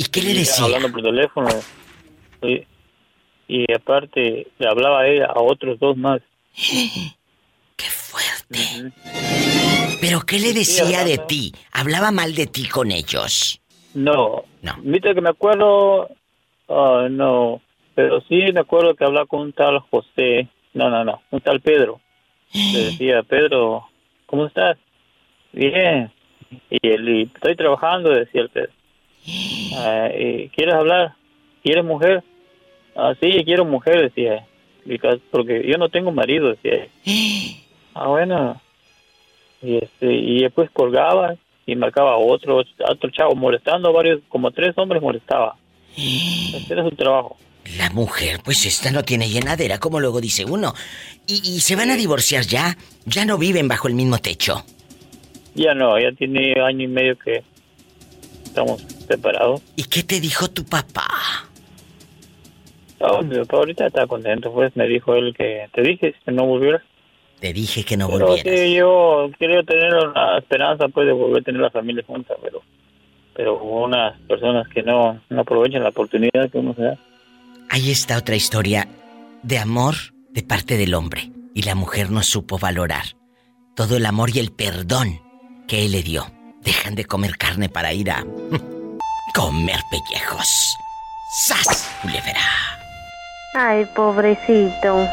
¿Y qué le decía? Hablando por teléfono. Y, y aparte le hablaba a ella, a otros dos más. ¡Qué fuerte! Uh-huh. ¿Pero qué le decía sí, de ti? ¿Hablaba mal de ti con ellos? No. No. Viste que me acuerdo... Uh, no. Pero sí me acuerdo que hablaba con un tal José. No, no, no. Un tal Pedro. Le decía, Pedro, ¿cómo estás? Bien. Y él, y estoy trabajando, decía el Pedro. Uh, ¿Quieres hablar? ¿Quieres mujer? Ah, sí, quiero mujer, decía. Porque yo no tengo marido, decía. Ah, bueno. Y este y después colgaba y marcaba a otro, otro chavo molestando a varios, como tres hombres molestaba. Ese era su trabajo. La mujer, pues esta no tiene llenadera, como luego dice uno. Y, y se van a divorciar ya. Ya no viven bajo el mismo techo. Ya no, ya tiene año y medio que estamos separados. ¿Y qué te dijo tu papá? No, mi papá ahorita está contento, pues me dijo él que te dije que no volvieras. Te dije que no pero volvieras. Sí, yo quería tener una esperanza pues de volver a tener la familia junta, pero pero unas personas que no, no aprovechan la oportunidad que uno se da. Ahí está otra historia de amor de parte del hombre y la mujer no supo valorar todo el amor y el perdón que él le dio. Dejan de comer carne para ir a comer pellejos. ¡Sas, culebra! Ay, pobrecito.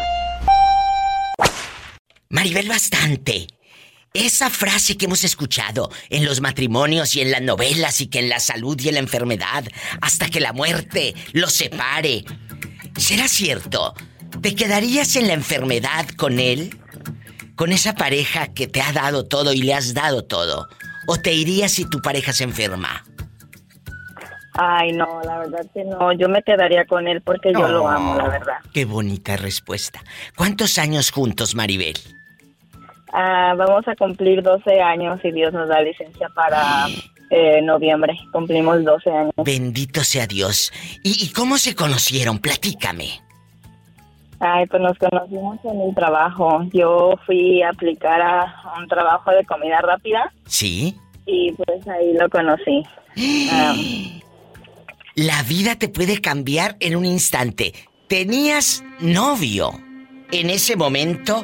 Maribel Bastante, esa frase que hemos escuchado en los matrimonios y en las novelas y que en la salud y en la enfermedad, hasta que la muerte los separe, ¿será cierto? ¿Te quedarías en la enfermedad con él? ¿Con esa pareja que te ha dado todo y le has dado todo? ¿O te irías si tu pareja se enferma? Ay, no, la verdad que no. Yo me quedaría con él porque yo oh, lo amo, la verdad. Qué bonita respuesta. ¿Cuántos años juntos, Maribel? Ah, vamos a cumplir doce años si Dios nos da licencia para eh, noviembre. Cumplimos doce años. Bendito sea Dios. ¿Y, y cómo se conocieron? Platícame. Ay, pues nos conocimos en el trabajo. Yo fui a aplicar a un trabajo de comida rápida. ¿Sí? Y pues ahí lo conocí. um, La vida te puede cambiar en un instante. ¿Tenías novio en ese momento?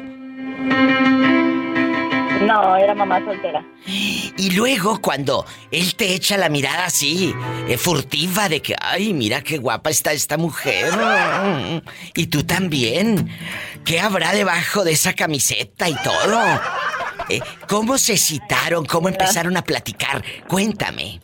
No, era mamá soltera. Y luego cuando él te echa la mirada así, eh, furtiva de que, ay, mira qué guapa está esta mujer. Y tú también. ¿Qué habrá debajo de esa camiseta y todo? Eh, ¿Cómo se citaron? ¿Cómo empezaron a platicar? Cuéntame.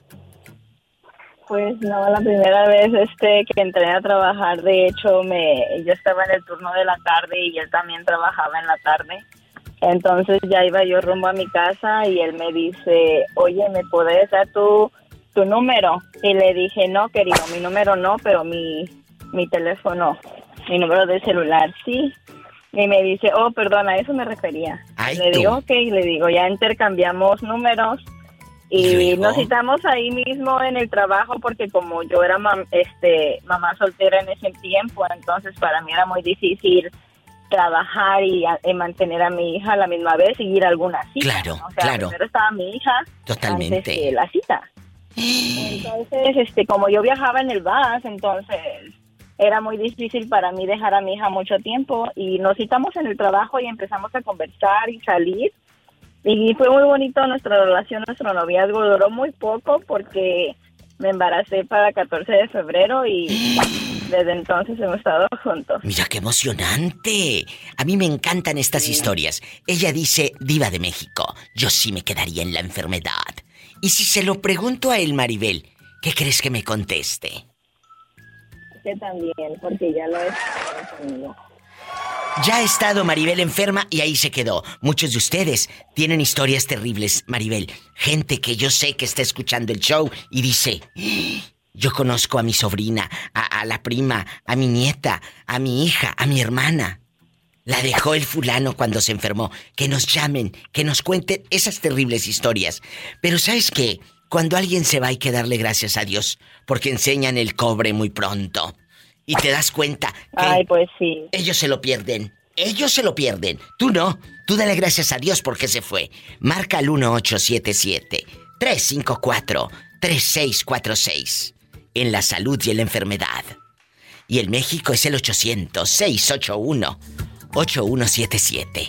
Pues no, la primera vez este que entré a trabajar, de hecho, me yo estaba en el turno de la tarde y él también trabajaba en la tarde. Entonces ya iba yo rumbo a mi casa y él me dice, oye, ¿me puedes dar tu, tu número? Y le dije, no, querido, mi número no, pero mi, mi teléfono, mi número de celular, sí. Y me dice, oh, perdón, a eso me refería. Ay, le tú. digo, ok, le digo, ya intercambiamos números. Y nos citamos ahí mismo en el trabajo porque como yo era mam- este mamá soltera en ese tiempo, entonces para mí era muy difícil trabajar y, a, y mantener a mi hija a la misma vez y ir a alguna cita. Claro, ¿no? O sea, claro. primero estaba mi hija Totalmente. antes de la cita. Entonces, este, como yo viajaba en el bus, entonces era muy difícil para mí dejar a mi hija mucho tiempo y nos citamos en el trabajo y empezamos a conversar y salir. Y fue muy bonito nuestra relación, nuestro noviazgo. Duró muy poco porque me embaracé para catorce de febrero y desde entonces hemos estado juntos. Mira qué emocionante. A mí me encantan estas sí. historias. Ella dice, diva de México, yo sí me quedaría en la enfermedad. Y si se lo pregunto a él, Maribel, ¿qué crees que me conteste? Que también, porque ya lo he estado conmigo. Ya ha estado Maribel enferma y ahí se quedó. Muchos de ustedes tienen historias terribles, Maribel. Gente que yo sé que está escuchando el show y dice, yo conozco a mi sobrina, a, a la prima, a mi nieta, a mi hija, a mi hermana. La dejó el fulano cuando se enfermó. Que nos llamen, que nos cuenten esas terribles historias. Pero ¿sabes qué? Cuando alguien se va hay que darle gracias a Dios porque enseñan el cobre muy pronto. Y te das cuenta que Ay, pues sí. ellos se lo pierden. Ellos se lo pierden. Tú no. Tú dale gracias a Dios porque se fue. Marca al uno ocho siete siete, tres cinco cuatro, tres seis cuatro seis. en la salud y en la enfermedad. Y el México es el ochocientos, seiscientos ochenta y uno, ochenta y uno setenta y siete.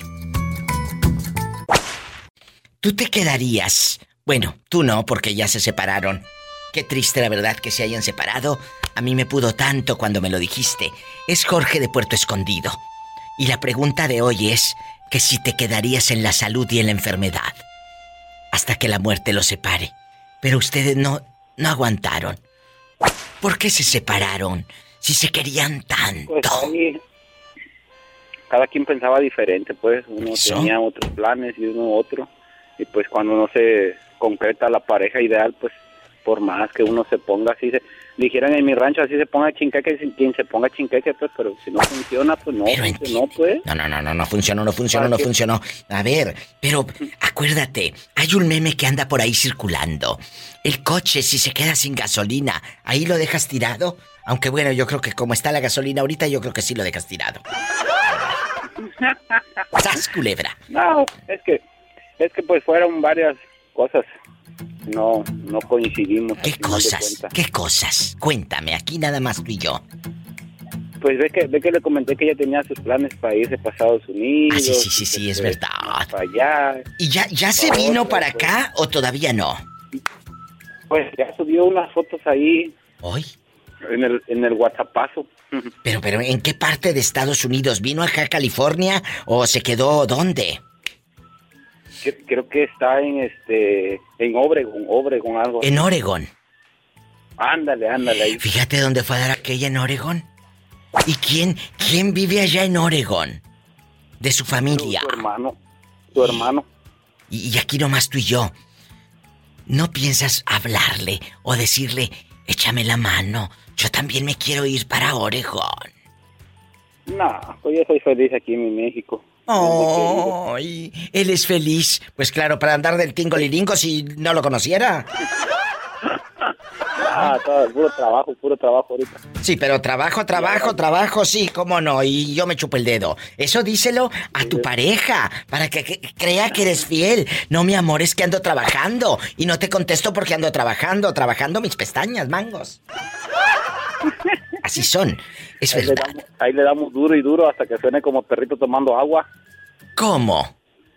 ¿Tú te quedarías? Bueno, tú no, porque ya se separaron. Qué triste la verdad que se hayan separado. A mí me pudo tanto cuando me lo dijiste. Es Jorge de Puerto Escondido. Y la pregunta de hoy es que si te quedarías en la salud y en la enfermedad hasta que la muerte los separe. Pero ustedes no, no aguantaron. ¿Por qué se separaron? Si se querían tanto. Pues ahí, cada quien pensaba diferente, pues. Uno ¿Eso? tenía otros planes y uno otro. Y pues cuando no se concreta la pareja ideal, pues por más que uno se ponga así, se, dijeran en mi rancho, así se ponga chinqueque, quien se ponga chinqueque, pues, pero si no funciona, pues no, pero funcionó, pues. No, no, no, no, no funcionó, no funcionó, no funcionó. A ver, pero acuérdate, hay un meme que anda por ahí circulando. El coche, si se queda sin gasolina, ¿ahí lo dejas tirado? Aunque bueno, yo creo que como está la gasolina ahorita, yo creo que sí lo dejas tirado. ¡Sas, culebra! No, es que, es que pues fueron varias cosas. No, no coincidimos. ¿Qué cosas? ¿Qué cosas? Cuéntame, aquí nada más tú y yo. Pues ve que, ve que le comenté que ella tenía sus planes para irse para Estados Unidos. Ah, sí, sí, sí, sí, es verdad. Para allá. ¿Y ya, ya se vino para acá o todavía no? Pues ya subió unas fotos ahí. ¿Hoy? En el, en el WhatsAppazo. Pero, pero, ¿en qué parte de Estados Unidos? ¿Vino acá a California o se quedó dónde? Creo que está en este en Obregón, Obregón algo. En Oregón. Ándale, ándale ahí. Fíjate dónde fue a dar aquella en Oregón. ¿Y quién quién vive allá en Oregón? De su familia. Su, su hermano, su hermano. Y, y aquí nomás tú y yo. ¿No piensas hablarle o decirle, échame la mano, yo también me quiero ir para Oregón? No, pues yo soy feliz aquí en México. Oh, él es feliz. Pues claro, para andar del tingolilingo si no lo conociera. Ah, todo, puro trabajo, puro trabajo ahorita. Sí, pero trabajo, trabajo, trabajo, sí, cómo no, y yo me chupo el dedo. Eso díselo a tu pareja, para que, que crea que eres fiel. No, mi amor, es que ando trabajando, y no te contesto porque ando trabajando, trabajando mis pestañas, mangos. Así son, es ahí verdad. Le damos, ahí le damos duro y duro hasta que suene como perrito tomando agua. ¿Cómo?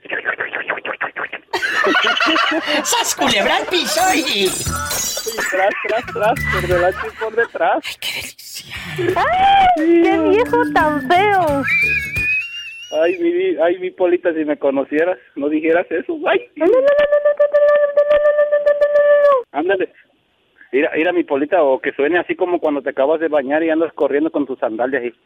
¡Sas, culebra al piso y... Tras, tras, tras, por delante y por detrás. ¡Ay, qué delicia! ¡Ay, qué viejo tan feo! Ay, mi, ay, mi Polita, si me conocieras, no dijeras eso. ¡Ay! Ándale. Mira, mira, mi Polita, o que suene así como cuando te acabas de bañar y andas corriendo con tus sandalias ahí.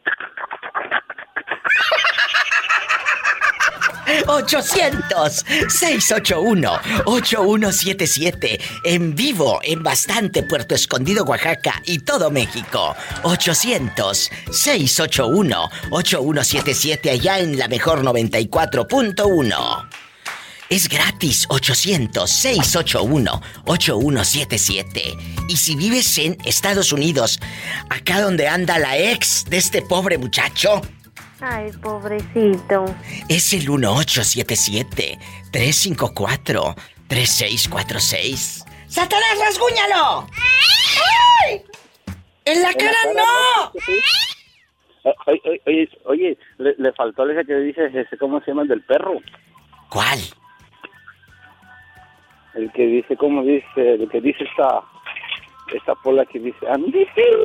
ochocientos, seiscientos ochenta y uno, ochenta y uno setenta y siete. En vivo, en Bastante, Puerto Escondido, Oaxaca y todo México. ochocientos, seiscientos ochenta y uno, ochenta y uno setenta y siete. Allá en la mejor noventa y cuatro punto uno. Es gratis, ochocientos, seiscientos ochenta y uno, ochenta y uno setenta y siete. Y si vives en Estados Unidos, acá donde anda la ex de este pobre muchacho... Ay, pobrecito. Es el uno ocho siete siete, tres cinco cuatro, tres seis cuatro seis. ¡Satanás, rasguñalo! ¡Ay! ¡En la cara no! Oye, oye, oye, oye le, le faltó ese que dice, ese, ¿cómo se llama? El del perro. ¿Cuál? El que dice, ¿cómo dice? El que dice esta... Esta pola que dice, ¡Andy!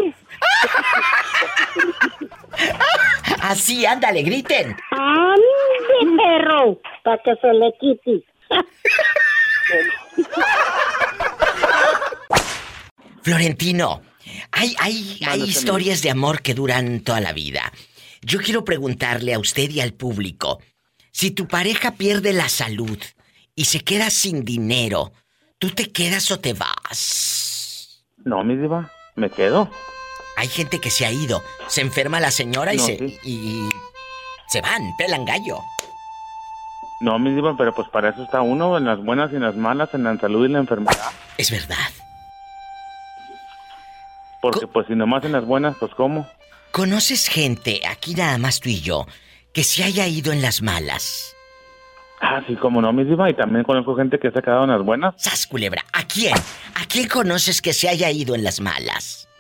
Así, ándale, griten. ¡Andy, perro! Para que se le quite. Florentino, hay, hay, hay historias de amor que duran toda la vida. Yo quiero preguntarle a usted y al público, si tu pareja pierde la salud y se queda sin dinero, ¿tú te quedas o te vas? No, mi diva, me quedo. Hay gente que se ha ido, se enferma la señora y, no, se, sí. y se van, pelan gallo. No, mi diva, pero pues para eso está uno, en las buenas y en las malas, en la salud y en la enfermedad. Es verdad. Porque Co- pues si nomás en las buenas, pues ¿cómo? ¿Conoces gente, aquí nada más tú y yo, que se haya ido en las malas? Ah, sí, como no, mi diva, y también conozco gente que se ha quedado en las buenas. ¡Sas, culebra! ¿A quién? ¿A quién conoces que se haya ido en las malas?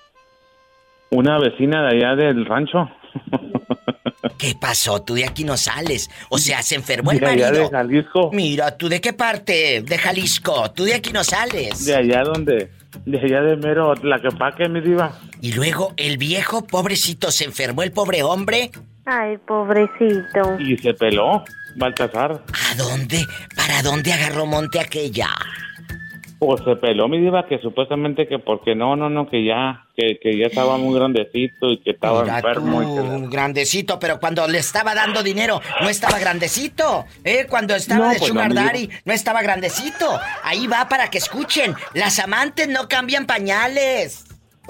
Una vecina de allá del rancho. ¿Qué pasó? Tú de aquí no sales. O sea, se enfermó el De allá marido. de Jalisco. Mira, ¿tú de qué parte de Jalisco? Tú de aquí no sales. De allá donde... De allá de mero, la que paque, mi diva. Y luego el viejo, pobrecito, se enfermó el pobre hombre. Ay, pobrecito. Y se peló, Baltasar. ¿A dónde? ¿Para dónde agarró monte aquella? Pues se peló, mi diva, que supuestamente que porque no, no, no, que ya, que, que ya estaba muy grandecito y que estaba Mira enfermo. tú, Y que... grandecito, pero cuando le estaba dando dinero, no estaba grandecito. ¿Eh? Cuando estaba No, de pues Sugar no, mi Daddy, no estaba grandecito. Ahí va para que escuchen. Las amantes no cambian pañales.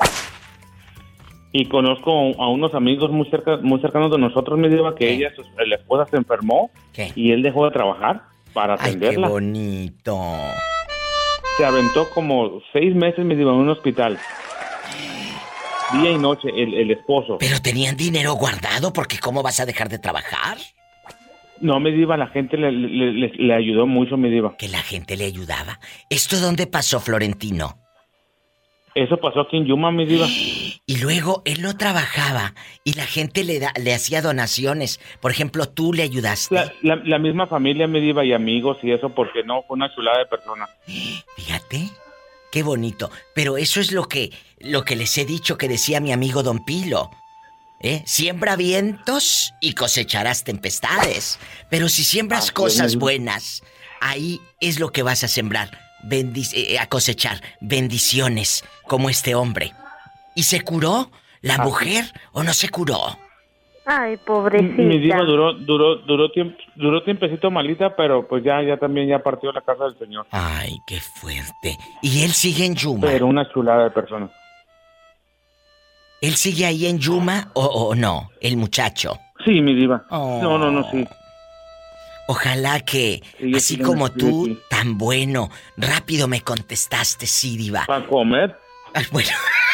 Y conozco a unos amigos muy cerca, muy cercanos de nosotros, mi diva, que ella, su, la esposa se enfermó. ¿Qué? Y él dejó de trabajar para Ay, atenderla. qué bonito. Se aventó como seis meses, mi diva, en un hospital. Día y noche, el, el esposo. Pero tenían dinero guardado, porque ¿cómo vas a dejar de trabajar? No, mi diva, la gente le, le, le, le ayudó mucho, mi diva. Que la gente le ayudaba. ¿Esto dónde pasó, Florentino? Eso pasó aquí en Yuma, mi diva. Y luego él no trabajaba y la gente le da, le hacía donaciones. Por ejemplo, tú le ayudaste. La, la, la misma familia, mi diva, y amigos y eso, porque no, fue una chulada de persona. Fíjate, qué bonito. Pero eso es lo que, lo que les he dicho que decía mi amigo Don Pilo. ¿Eh? Siembra vientos y cosecharás tempestades. Pero si siembras Ah, cosas sí, buenas, ahí es lo que vas a sembrar. Bendic- eh, a cosechar bendiciones como este hombre. ¿Y se curó la Ah, mujer o no se curó? Ay, pobrecita. Mi diva duró, duró, duró tiempo, duró tiempecito malita, pero pues ya, ya también ya partió la casa del señor. Ay, qué fuerte. ¿Y él sigue en Yuma? Pero una chulada de persona. ¿Él sigue ahí en Yuma o, o no? El muchacho. Sí, mi diva. Oh. No, no, no, sí. Ojalá que, Sí, así sí, como sí, tú, sí. tan bueno, rápido me contestaste, sí, diva. ¿Para comer? Ay, bueno.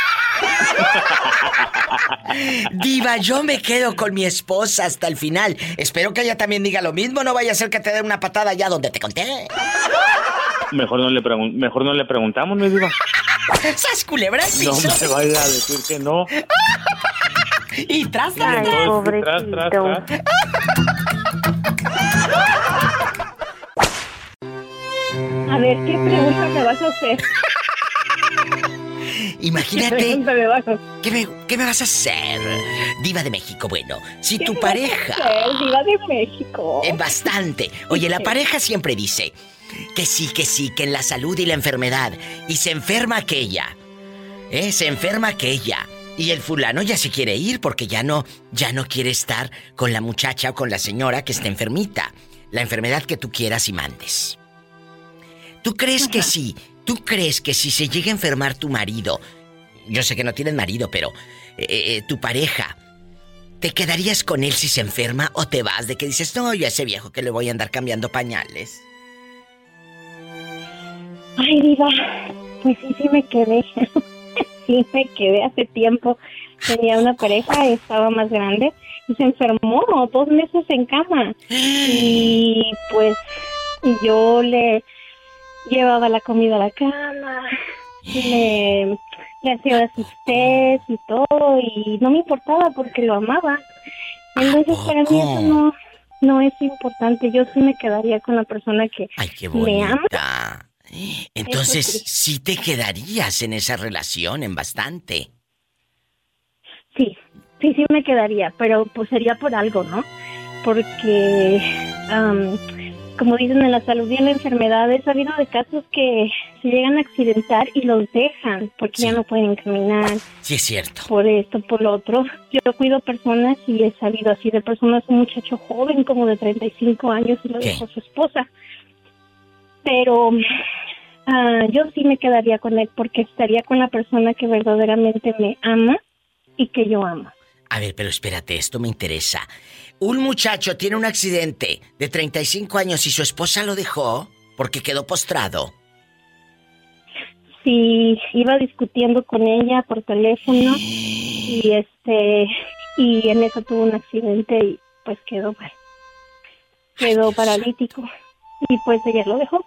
Diva, yo me quedo con mi esposa hasta el final. Espero que ella también diga lo mismo. No vaya a ser que te dé una patada allá donde te conté. Mejor no le, pregun- mejor no le preguntamos, mi diva. ¡Sas culebra al No piso! me vaya a decir que no. Y tras, tras, Ay, tras. pobrecito. Tras, tras, tras. A ver, ¿qué pregunta me vas a hacer? ¿Qué Imagínate. pregunta me vas a hacer? ¿Qué me, ¿Qué me vas a hacer? Diva de México, bueno, si ¿Qué tu me vas a pareja... hacer, Diva de México? Es bastante. Oye, la pareja siempre dice que sí, que sí, que en la salud y la enfermedad. Y se enferma aquella. ¿Eh? Se enferma aquella. Y el fulano ya se quiere ir porque ya no, ya no quiere estar con la muchacha o con la señora que está enfermita. La enfermedad que tú quieras y mandes. ¿Tú crees que sí? ¿Tú crees que si se llega a enfermar tu marido, yo sé que no tienes marido, pero eh, eh, tu pareja, ¿te quedarías con él si se enferma o te vas? De que dices, no, yo a ese viejo que le voy a andar cambiando pañales. Ay, Diva, pues sí, sí me quedé. Sí me quedé hace tiempo. Tenía una pareja, estaba más grande y se enfermó, dos meses en cama. Y pues yo le llevaba la comida a la cama, le, le hacía sus test y todo, y no me importaba porque lo amaba. Entonces para mí eso no, no es importante. Yo sí me quedaría con la persona que Ay, qué me ama. bonita. Entonces, Eso sí. sí te quedarías en esa relación, en bastante. Sí, sí, sí me quedaría, pero pues sería por algo, ¿no? Porque, am, como dicen en la salud y en la enfermedad, he sabido de casos que se llegan a accidentar y los dejan porque ya no pueden caminar. Sí, es cierto. Por esto, por lo otro. Yo cuido personas y he sabido así de personas, un muchacho joven como de treinta y cinco años y lo ¿Qué? dejó su esposa. Pero ah, yo sí me quedaría con él porque estaría con la persona que verdaderamente me ama y que yo amo. A ver, pero espérate, esto me interesa. Un muchacho tiene un accidente de treinta y cinco años y su esposa lo dejó porque quedó postrado. Sí, iba discutiendo con ella por teléfono y este y en eso tuvo un accidente y pues quedó mal. Quedó paralítico y pues ella lo dejó.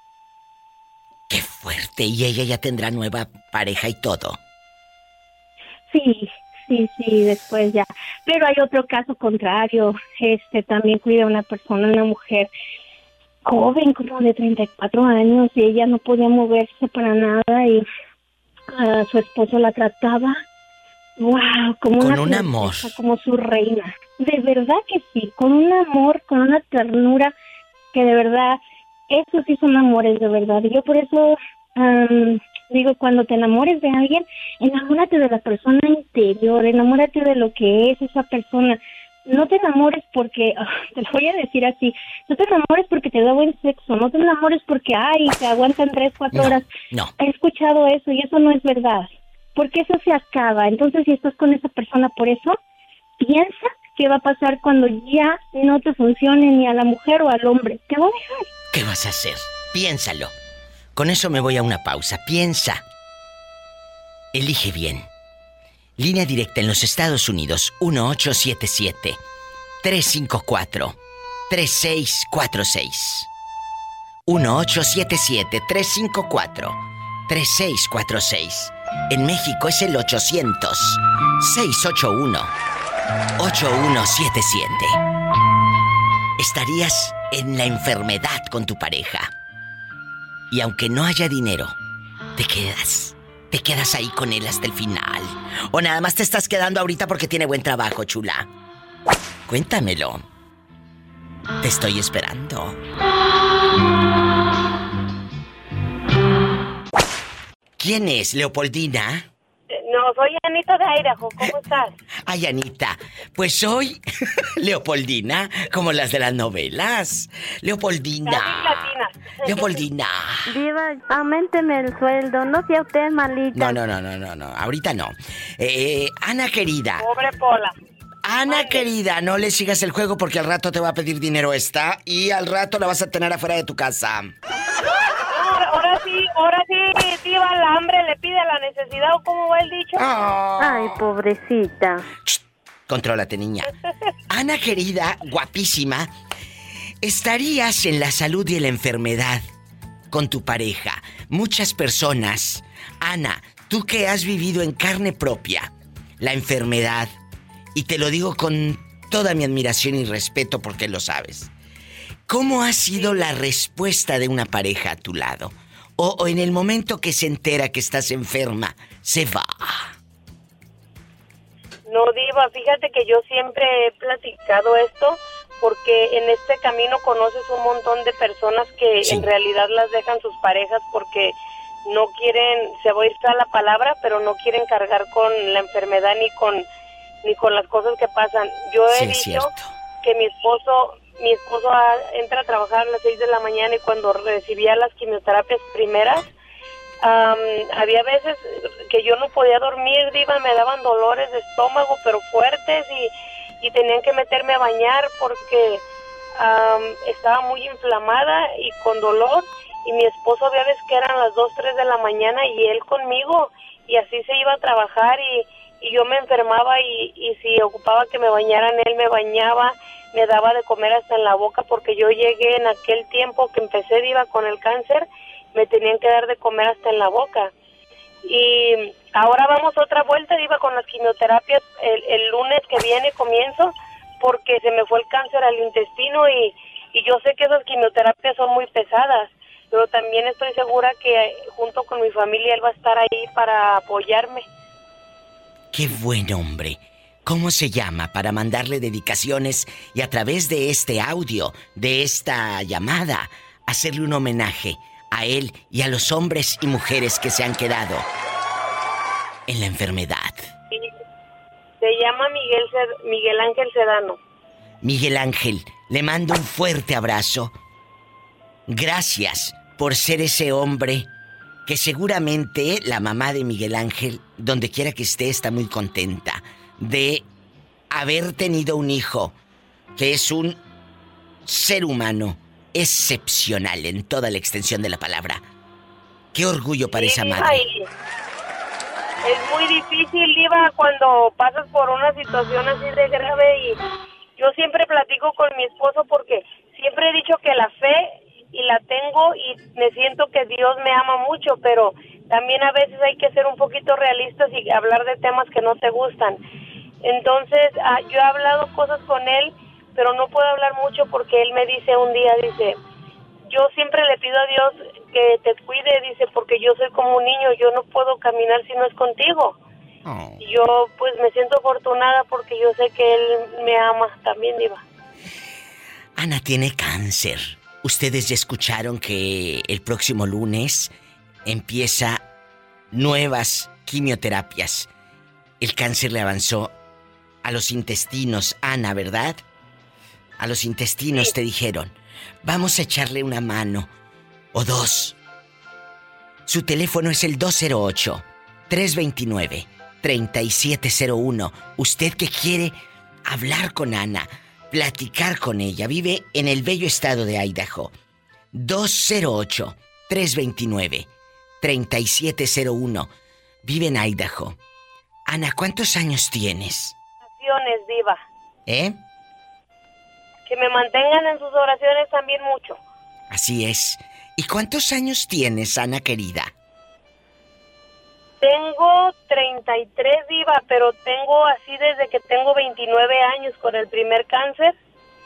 Qué fuerte. Y ella ya tendrá nueva pareja y todo. Sí, sí, sí, después ya. Pero hay otro caso contrario. Este, también cuida a una persona, una mujer joven, como de treinta y cuatro años, y ella no podía moverse para nada y uh, su esposo la trataba, wow, como con una un amor, como su reina. De verdad que sí, con un amor, con una ternura que de verdad, esos sí son amores de verdad. Y yo por eso um, digo, cuando te enamores de alguien, enamórate de la persona interior, enamórate de lo que es esa persona. No te enamores porque, oh, te lo voy a decir así, no te enamores porque te da buen sexo, no te enamores porque, ay, te aguantan tres, cuatro no, horas. No. He escuchado eso y eso no es verdad, porque eso se acaba. Entonces, si estás con esa persona por eso, piensa qué va a pasar cuando ya no te funcione ni a la mujer o al hombre. Te va a dejar. ¿Qué vas a hacer? Piénsalo. Con eso me voy a una pausa. Piensa. Elige bien. Línea directa en los Estados Unidos, uno ocho siete siete, tres cinco cuatro, tres seis cuatro seis. uno ocho siete siete, tres cinco cuatro, tres seis cuatro seis. En México es el ochocientos, seiscientos ochenta y uno, ochenta y uno setenta y siete. Estarías en la enfermedad con tu pareja. Y aunque no haya dinero, te quedas. ¿Te quedas ahí con él hasta el final? ¿O nada más te estás quedando ahorita porque tiene buen trabajo, chula? Cuéntamelo. Te estoy esperando. ¿Quién es, Leopoldina? No, soy Anita de Idaho. ¿Cómo estás? Ay, Anita, pues soy Leopoldina, como las de las novelas. Leopoldina. Latina. Leopoldina. Diva, auménteme el sueldo, no sea usted malita. No, no, no, no, no, no, ahorita no. Eh, Ana querida. Pobre Pola. Ana Ay. querida, no le sigas el juego porque al rato te va a pedir dinero esta y al rato la vas a tener afuera de tu casa. Ahora, ahora sí, ahora sí, Diva, la hambre le pide a la necesidad, ¿o cómo va el dicho? Oh. Ay, pobrecita. Shh, contrólate, niña. Ana querida, guapísima, estarías en la salud y en la enfermedad con tu pareja. Muchas personas, Ana, tú que has vivido en carne propia la enfermedad, y te lo digo con toda mi admiración y respeto porque lo sabes. ¿Cómo ha sido la respuesta de una pareja a tu lado? O, o en el momento que se entera que estás enferma, se va. No, Diva, fíjate que yo siempre he platicado esto porque en este camino conoces un montón de personas que sí. en realidad las dejan sus parejas porque no quieren, se va a ir a la palabra, pero no quieren cargar con la enfermedad ni con ni con las cosas que pasan. Yo he sí, dicho que mi esposo, mi esposo a, entra a trabajar a las seis de la mañana y cuando recibía las quimioterapias primeras, um, había veces que yo no podía dormir, Diva, me daban dolores de estómago, pero fuertes y, y tenían que meterme a bañar porque um, estaba muy inflamada y con dolor y mi esposo había veces que eran las dos, tres de la mañana y él conmigo y así se iba a trabajar y y yo me enfermaba y, y si ocupaba que me bañaran, él me bañaba, me daba de comer hasta en la boca porque yo llegué en aquel tiempo que empecé, Diva, con el cáncer, me tenían que dar de comer hasta en la boca. Y ahora vamos otra vuelta, Diva, con las quimioterapias, el, el lunes que viene comienzo porque se me fue el cáncer al intestino y, y yo sé que esas quimioterapias son muy pesadas, pero también estoy segura que junto con mi familia él va a estar ahí para apoyarme. ¡Qué buen hombre! ¿Cómo se llama para mandarle dedicaciones y a través de este audio, de esta llamada, hacerle un homenaje a él y a los hombres y mujeres que se han quedado en la enfermedad? Sí. Se llama Miguel, Ced- Miguel Ángel Sedano. Miguel Ángel, le mando un fuerte abrazo. Gracias por ser ese hombre que seguramente la mamá de Miguel Ángel, donde quiera que esté, está muy contenta de haber tenido un hijo que es un ser humano excepcional en toda la extensión de la palabra. Qué orgullo para sí, esa madre. Es muy difícil, Diva, cuando pasas por una situación así de grave y yo siempre platico con mi esposo porque siempre he dicho que la fe y la tengo y me siento que Dios me ama mucho, pero también a veces hay que ser un poquito realistas y hablar de temas que no te gustan. Entonces, ah, yo he hablado cosas con él, pero no puedo hablar mucho porque él me dice un día, dice, yo siempre le pido a Dios que te cuide, dice, porque yo soy como un niño, yo no puedo caminar si no es contigo. Oh. Y yo, pues, me siento afortunada porque yo sé que él me ama también, diva. Ana tiene cáncer. Ustedes ya escucharon que el próximo lunes empieza nuevas quimioterapias. El cáncer le avanzó a los intestinos, Ana, ¿verdad? A los intestinos, sí. Te dijeron, vamos a echarle una mano o dos. Su teléfono es el dos cero ocho, tres dos nueve, tres siete cero uno. Usted que quiere hablar con Ana, platicar con ella, vive en el bello estado de Idaho. dos cero ocho, tres dos nueve, tres siete cero uno. Vive en Idaho. Ana, ¿cuántos años tienes? Oraciones, diva. ¿Eh? Que me mantengan en sus oraciones también mucho. Así es. ¿Y cuántos años tienes, Ana querida? Tengo treinta y tres, diva, pero tengo así desde que tengo veintinueve años con el primer cáncer.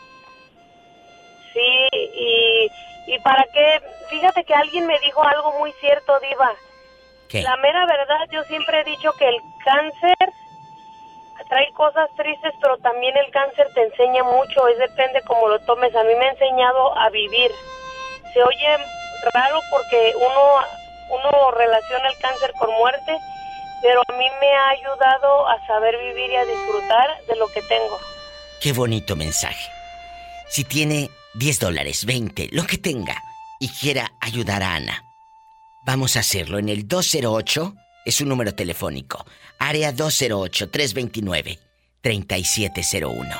Sí, y, y para qué, fíjate que alguien me dijo algo muy cierto, diva. ¿Qué? La mera verdad, yo siempre he dicho que el cáncer trae cosas tristes, pero también el cáncer te enseña mucho, es depende cómo lo tomes. A mí me ha enseñado a vivir. Se oye raro porque uno, uno relaciona el cáncer con muerte, pero a mí me ha ayudado a saber vivir y a disfrutar de lo que tengo. Qué bonito mensaje. Si tiene diez dólares, veinte, lo que tenga, y quiera ayudar a Ana, vamos a hacerlo en el dos cero ocho, es un número telefónico, área dos cero ocho, tres dos nueve, tres siete cero uno.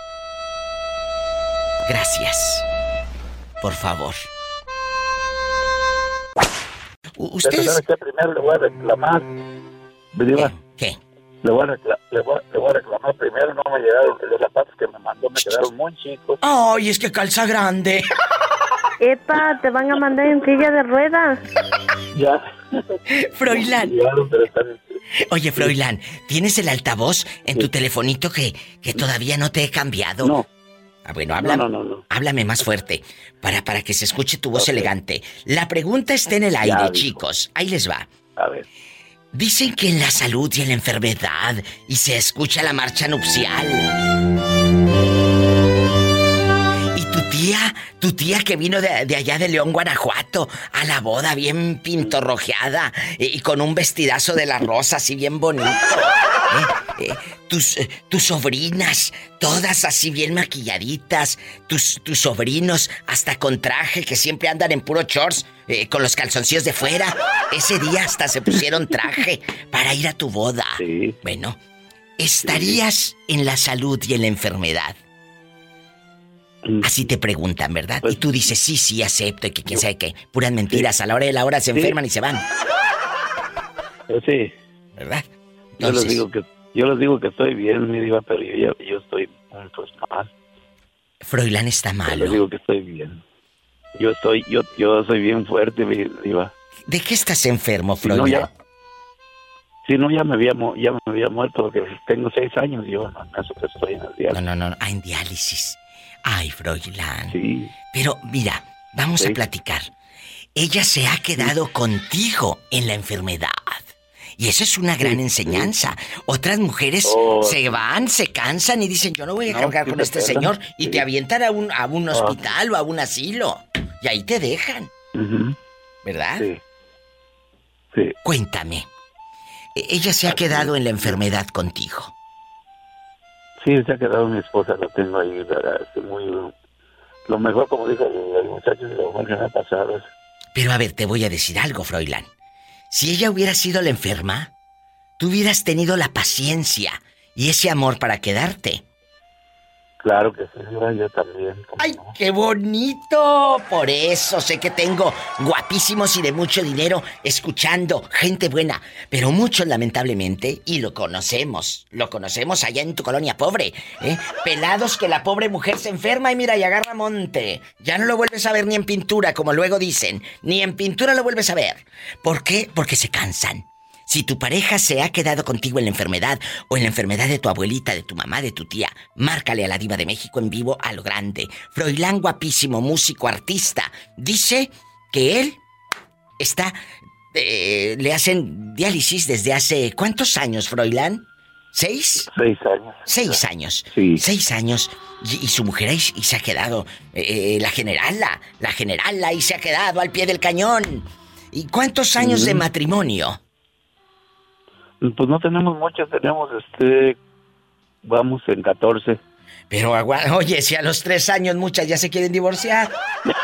Gracias. Por favor. Ustedes... ¿Sabes qué? Primero le voy a reclamar. ¿Qué? ¿Qué? Le voy, a recla- le, voy, le voy a reclamar primero, no me llegaron los zapatos que me mandó, me quedaron muy chicos. ¡Ay, es que calza grande! Epa, te van a mandar en silla de ruedas. Ya. Froilán. Oye, Froilán, ¿tienes el altavoz en tu telefonito que, que todavía no te he cambiado? No. Ah, bueno, háblame, no, no, no, no. háblame más fuerte para, para que se escuche tu voz okay. elegante. La pregunta está en el aire, ya, chicos. Ahí les va. A ver. Dicen que en la salud y en la enfermedad y se escucha la marcha nupcial. Y tu tía, tu tía que vino de, de allá de León, Guanajuato, a la boda bien pintorrojeada y, y con un vestidazo de la rosa así bien bonito. Eh, eh, tus, eh, tus sobrinas, todas así bien maquilladitas, tus, tus sobrinos hasta con traje que siempre andan en puro shorts, eh, con los calzoncillos de fuera. Ese día hasta se pusieron traje para ir a tu boda. Sí. Bueno, ¿estarías sí. en la salud y en la enfermedad? Así te preguntan, ¿verdad? Pues, y tú dices, sí, sí, acepto, y que quién sabe qué. Puras mentiras, sí. A la hora de la hora se enferman sí. y se van. Sí. ¿Verdad? Entonces, yo les digo que yo les digo que estoy bien, mi diva, pero yo, yo, yo estoy pues, mal. Froilán está malo. Yo les digo que estoy bien. Yo estoy, yo, yo soy bien fuerte, mi diva. ¿De qué estás enfermo, Froilán? Si no, ya, si no, ya me había ya me había muerto porque tengo seis años y yo no, eso que estoy en el diálisis. No, no, no, ah, en diálisis. Ay, Froilán. Sí. Pero mira, vamos sí. a platicar. Ella se ha quedado sí. contigo en la enfermedad. Y eso es una gran sí, enseñanza. Sí. Otras mujeres oh, se van, se cansan y dicen, yo no voy a no, cargar con este quedan. señor. Y sí. te avientan a un, a un hospital oh. o a un asilo. Y ahí te dejan. Uh-huh. ¿Verdad? Sí. Sí. Cuéntame. Ella se ha Así quedado es. en la enfermedad contigo. Sí, se ha quedado mi esposa, la tengo ahí. Es muy... Lo mejor, como dijo el muchacho, lo mejor que me ha pasado es... Pero a ver, te voy a decir algo, Froilán. Si ella hubiera sido la enferma, tú hubieras tenido la paciencia y ese amor para quedarte. Claro que sí, Diva, yo también. ¡Ay, qué bonito! Por eso sé que tengo guapísimos y de mucho dinero escuchando, gente buena. Pero muchos, lamentablemente, y lo conocemos, lo conocemos allá en tu colonia pobre, ¿eh? Pelados que la pobre mujer se enferma y mira, y agarra monte. Ya no lo vuelves a ver ni en pintura, como luego dicen. Ni en pintura lo vuelves a ver. ¿Por qué? Porque se cansan. Si tu pareja se ha quedado contigo en la enfermedad o en la enfermedad de tu abuelita, de tu mamá, de tu tía, márcale a la Diva de México en vivo a lo grande. Froilán, guapísimo, músico, artista, dice que él está... Eh, le hacen diálisis desde hace... ¿Cuántos años, Froilán? ¿Seis? Seis años. Seis años. Sí. Seis años. Y, y su mujer ahí y se ha quedado... Eh, la generala, la generala ahí se ha quedado al pie del cañón. ¿Y cuántos años mm. de matrimonio? Pues no tenemos muchos, tenemos este... Vamos en catorce. Pero aguanta, oye, si a los tres años muchas ya se quieren divorciar.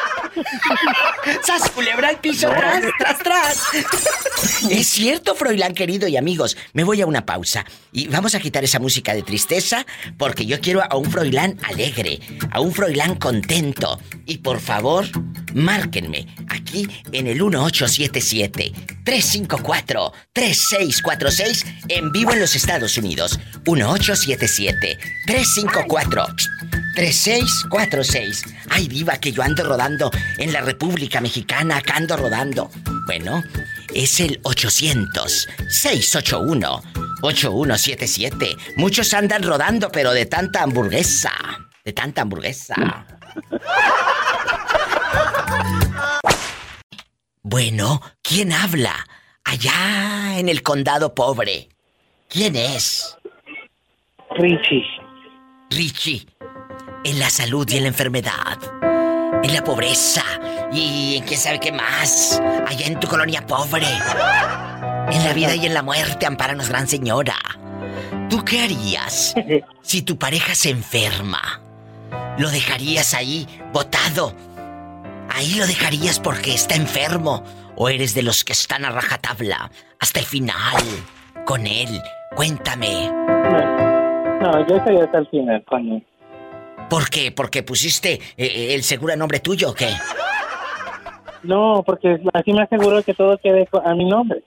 ¡Sas, culebra al piso! No. ¡Tras, tras, tras! Es cierto, Froilán, querido y amigos. Me voy a una pausa y vamos a quitar esa música de tristeza porque yo quiero a un Froilán alegre, a un Froilán contento. Y por favor, márquenme aquí en el uno ocho siete siete, tres cinco cuatro, tres seis cuatro seis en vivo en los Estados Unidos. uno ocho siete siete, tres cinco cuatro, tres seis cuatro seis. Ay, Diva, que yo ando rodando en la República Mexicana, acá ando rodando. Bueno, es el ochocientos, seiscientos ochenta y uno, ochenta y uno setenta y siete. Muchos andan rodando, pero de tanta hamburguesa. De tanta hamburguesa. Bueno, ¿quién habla? Allá en el condado pobre. ¿Quién es? Richie. Richie. En la salud y en la enfermedad. En la pobreza. Y en quién sabe qué más. Allá en tu colonia pobre. En la vida y en la muerte, ampáranos, gran señora. ¿Tú qué harías si tu pareja se enferma? ¿Lo dejarías ahí, botado? ¿Ahí lo dejarías porque está enfermo? ¿O eres de los que están a rajatabla hasta el final con él? Cuéntame. No, no, yo estoy hasta el final con él. ¿Por qué? ¿Porque pusiste eh, el seguro a nombre tuyo o qué? No, porque así me aseguro que todo quede a mi nombre.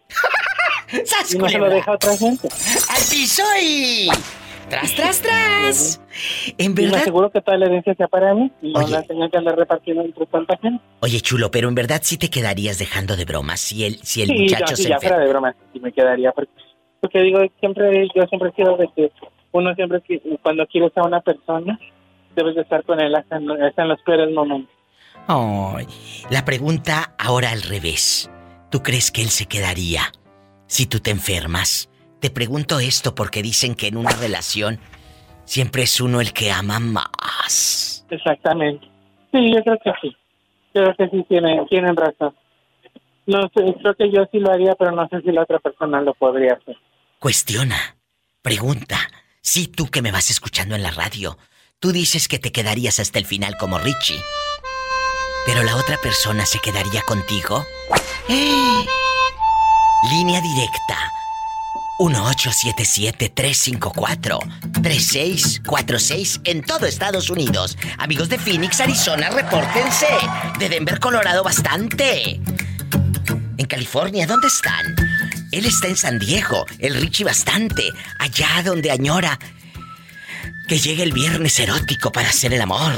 Y no se lo deja a otra gente. ¡Al piso y... ¡Tras, tras, tras! En verdad... Y me aseguro que toda la herencia sea para mí y no la tenga que andar repartiendo entre tanta gente. Oye, chulo, pero en verdad sí te quedarías dejando de bromas si el, si el sí, muchacho no, sí, se ya enferma. fuera de bromas, sí me quedaría. Porque, porque digo, siempre, yo siempre he sido de que uno siempre, cuando quieres a una persona, debes de estar con él hasta en, hasta en los peores momentos. Oh, la pregunta ahora al revés. ¿Tú crees que él se quedaría si tú te enfermas? Te pregunto esto porque dicen que en una relación siempre es uno el que ama más. Exactamente. Sí, yo creo que sí. Creo que sí tienen, tienen razón. No sé, creo que yo sí lo haría, pero no sé si la otra persona lo podría hacer. Cuestiona, pregunta. Si tú que me vas escuchando en la radio, tú dices que te quedarías hasta el final como Richie, ¿pero la otra persona se quedaría contigo? ¡Eh! Línea directa uno ocho siete siete, tres cinco cuatro, tres seis cuatro seis en todo Estados Unidos. Amigos de Phoenix, Arizona, repórtense. De Denver, Colorado, bastante. En California, ¿dónde están? Él está en San Diego, el Richie bastante. Allá donde añora que llegue el viernes erótico para hacer el amor.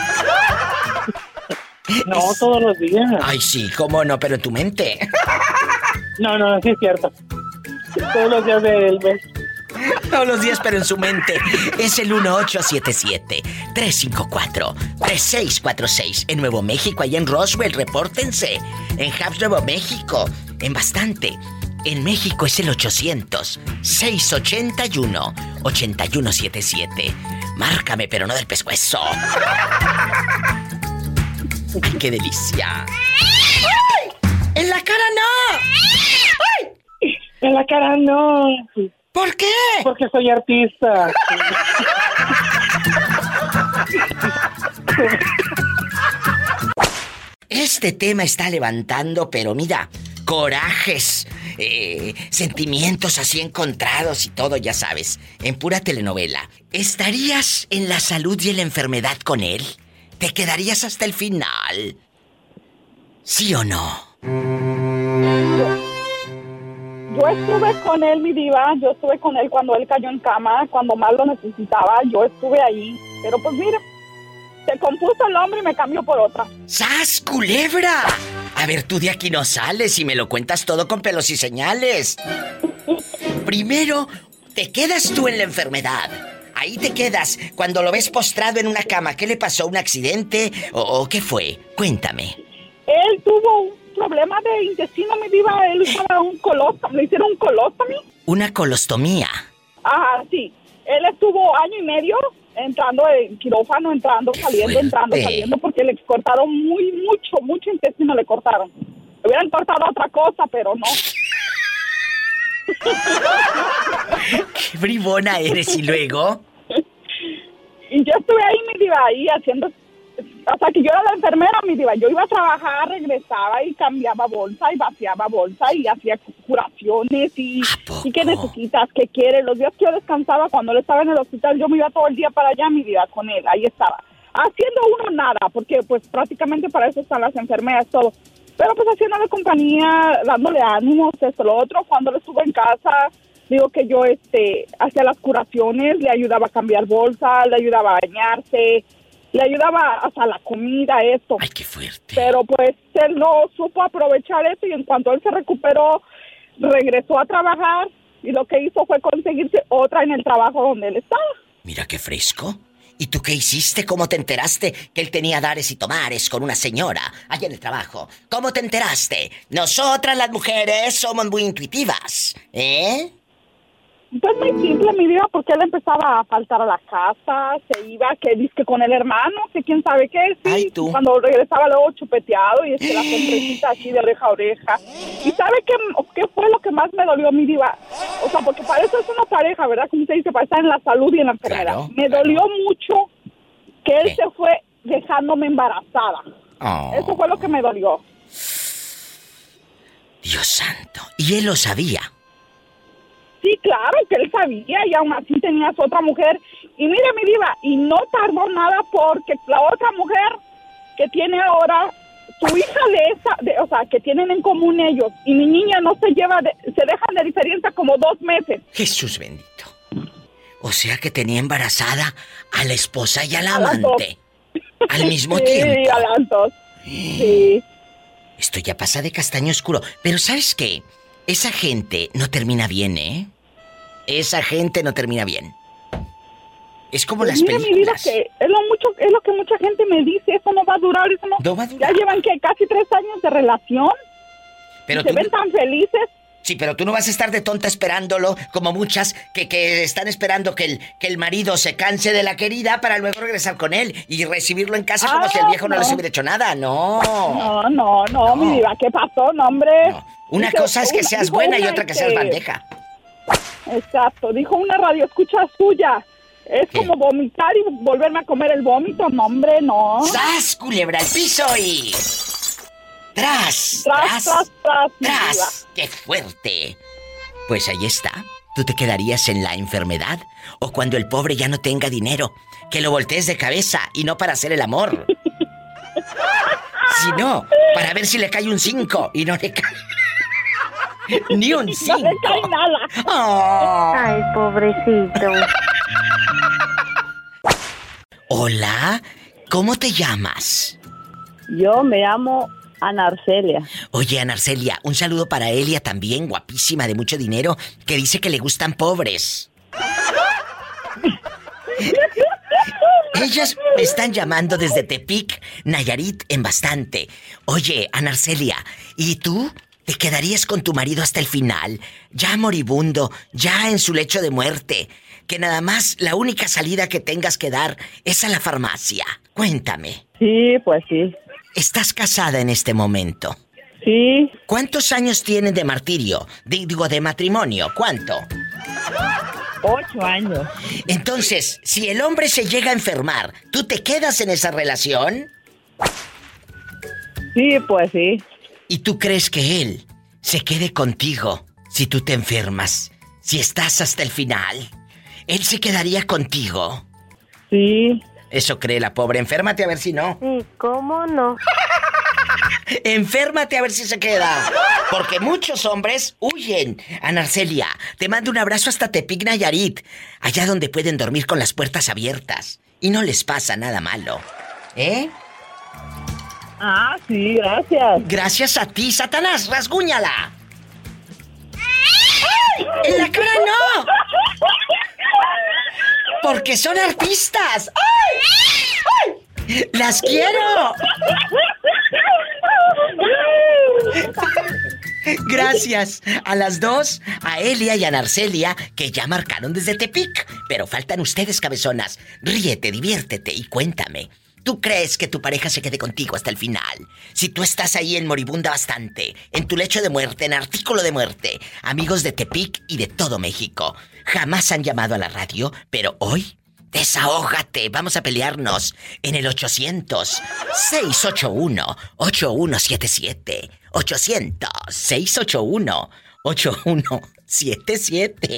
No, es... todos los días. Ay, sí, cómo no, pero en tu mente. No, no, sí es cierto. Todos los días del mes. Todos los días, pero en su mente. Es el uno ocho siete siete, tres cinco cuatro, tres seis cuatro seis. En Nuevo México, allá en Roswell, repórtense. En Habs, Nuevo México. En bastante. En México es el ochocientos, seiscientos ochenta y uno, ochenta y uno setenta y siete. Márcame, pero no del pescuezo. ¡Ay, qué delicia! ¡Ay! ¡En la cara no! ¡Ay! En la cara no. ¿Por qué? Porque soy artista. Este tema está levantando, pero mira, corajes, eh, sentimientos así encontrados y todo, ya sabes, en pura telenovela. ¿estarías en la salud y en la enfermedad con él? ¿Te quedarías hasta el final? ¿Sí o no? Yo estuve con él, mi diva, yo estuve con él cuando él cayó en cama, cuando más lo necesitaba, yo estuve ahí. Pero pues mira, se compuso el hombre y me cambió por otra. ¡Sas, culebra! A ver, tú de aquí no sales y me lo cuentas todo con pelos y señales. Primero, te quedas tú en la enfermedad. Ahí te quedas cuando lo ves postrado en una cama. ¿Qué le pasó? ¿Un accidente? ¿O, o qué fue? Cuéntame. Él tuvo un problema de intestino, mi diva. Él usaba un colostomía. ¿Le hicieron un colostomía? Una colostomía. Ajá, sí. Él estuvo año y medio entrando en quirófano, entrando, saliendo, entrando, saliendo, porque le cortaron muy, mucho, mucho intestino le cortaron. Le hubieran cortado otra cosa, pero no. ¡Qué bribona eres! ¿Y luego? Y yo estuve ahí, mi diva, ahí haciendo... O sea, que yo era la enfermera, mi diva. Yo iba a trabajar, regresaba y cambiaba bolsa y vaciaba bolsa y hacía curaciones y... ¿Y qué necesitas? ¿Qué quieres? Los días que yo descansaba, cuando él estaba en el hospital, yo me iba todo el día para allá, mi diva, con él. Ahí estaba. Haciendo uno nada, porque pues prácticamente para eso están las enfermeras, todo. Pero pues haciéndole compañía, dándole ánimos, esto, lo otro. Cuando él estuvo en casa, digo que yo este hacía las curaciones, le ayudaba a cambiar bolsa, le ayudaba a bañarse, le ayudaba hasta la comida, esto. ¡Ay, qué fuerte! Pero pues él no supo aprovechar eso y en cuanto él se recuperó, regresó a trabajar y lo que hizo fue conseguirse otra en el trabajo donde él estaba. Mira qué fresco. ¿Y tú qué hiciste? ¿Cómo te enteraste que él tenía dares y tomares con una señora allá en el trabajo? ¿Cómo te enteraste? Nosotras las mujeres somos muy intuitivas, ¿eh? Pues muy simple, mi vida, porque él empezaba a faltar a la casa, se iba, que dice que con el hermano, que quién sabe qué, sí. Ay, tú. Cuando regresaba luego chupeteado y es que la sonrisita así de oreja a oreja. ¿Y sabe qué, qué fue lo que más me dolió, mi diva? O sea, porque para eso es una pareja, ¿verdad? Como se dice, para estar en la salud y en la enfermedad. Claro, me claro. dolió mucho que él ¿Qué? se fue dejándome embarazada. Oh. Eso fue lo que me dolió. Dios santo. ¿Y él lo sabía? Sí, claro que él sabía y aún así tenías otra mujer. Y mira, mi diva, y no tardó nada porque la otra mujer que tiene ahora, su hija de esa, de, o sea, que tienen en común ellos, y mi niña no se lleva, de, se dejan de diferencia como dos meses. Jesús bendito. O sea que tenía embarazada a la esposa y al A las amante. Al mismo sí, tiempo. Sí, a las dos. Sí. Esto ya pasa de castaño oscuro. Pero ¿sabes qué? Esa gente no termina bien, ¿eh? Esa gente no termina bien. Es como Pues las mira, películas. mi vida, que es lo mucho, es lo que mucha gente me dice, eso no va a durar, eso no. No va a durar. Ya llevan que casi tres años de relación. Pero y se tú- ven tan felices. Sí, pero tú no vas a estar de tonta esperándolo, como muchas que, que están esperando que el, que el marido se canse de la querida para luego regresar con él y recibirlo en casa como Ah, si el viejo no, no. les hubiera hecho nada. No. No, no, no, mi diva, ¿qué pasó, no, hombre? Una Dice, cosa es que una- seas dijo buena y una, otra que este, seas bandeja. Exacto, dijo una radio escucha suya. Es como vomitar y volverme a comer el vómito, no, hombre, no. ¡Sas, culebra al piso y... ¡Tras! Tras, tras, tras, mi diva. ¡Tras! ¡Qué fuerte! Pues ahí está. ¿Tú te quedarías en la enfermedad? ¿O cuando el pobre ya no tenga dinero, que lo voltees de cabeza y no para hacer el amor? Sino para ver si le cae un cinco y no le cae... Ni un cinco. No le cae nada. Oh. Ay, pobrecito. Hola, ¿cómo te llamas? Yo me llamo Ana Arcelia. Oye, Ana Arcelia, un saludo para Elia también, guapísima, de mucho dinero, que dice que le gustan pobres. Ellas me están llamando desde Tepic, Nayarit, en bastante. Oye, Ana Arcelia, ¿y tú te quedarías con tu marido hasta el final? Ya moribundo, ya en su lecho de muerte, que nada más la única salida que tengas que dar es a la farmacia. Cuéntame. Sí, pues sí. ¿Estás casada en este momento? Sí. ¿Cuántos años tienen de martirio? D- Digo, de matrimonio. ¿Cuánto? Ocho años. Entonces, si el hombre se llega a enfermar, ¿tú te quedas en esa relación? Sí, pues sí. ¿Y tú crees que él se quede contigo si tú te enfermas? Si estás hasta el final. ¿Él se quedaría contigo? Sí. Eso cree la pobre. Enférmate a ver si no. Sí, ¿cómo no? Enférmate a ver si se queda. Porque muchos hombres huyen. Ana Arcelia, te mando un abrazo hasta Tepic, Nayarit. Allá donde pueden dormir con las puertas abiertas. Y no les pasa nada malo. ¿Eh? Ah, sí, gracias. Gracias a ti, Satanás, rasguñala. ¡En la cara no! Porque son artistas. ¡Ay! ¡Ay! ¡Las quiero! Gracias a las dos, a Elia y a Narcelia, que ya marcaron desde Tepic. Pero faltan ustedes, cabezonas. Ríete, diviértete y cuéntame. ¿Tú crees que tu pareja se quede contigo hasta el final? Si tú estás ahí en moribunda bastante, en tu lecho de muerte, en artículo de muerte, amigos de Tepic y de todo México, jamás han llamado a la radio, pero hoy, desahógate, vamos a pelearnos en el ochocientos, seis ocho uno, ocho uno siete siete. ochocientos, seis ocho uno, ocho uno siete siete.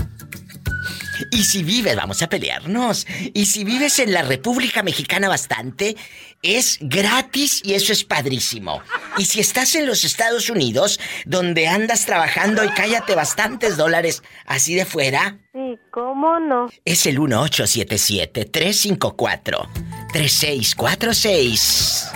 Y si vives, vamos a pelearnos. Y si vives en la República Mexicana bastante, es gratis y eso es padrísimo. Y si estás en los Estados Unidos, donde andas trabajando y cállate bastantes dólares así de fuera, sí, ¿cómo no? es el uno ocho siete siete, tres cinco cuatro, tres seis cuatro seis.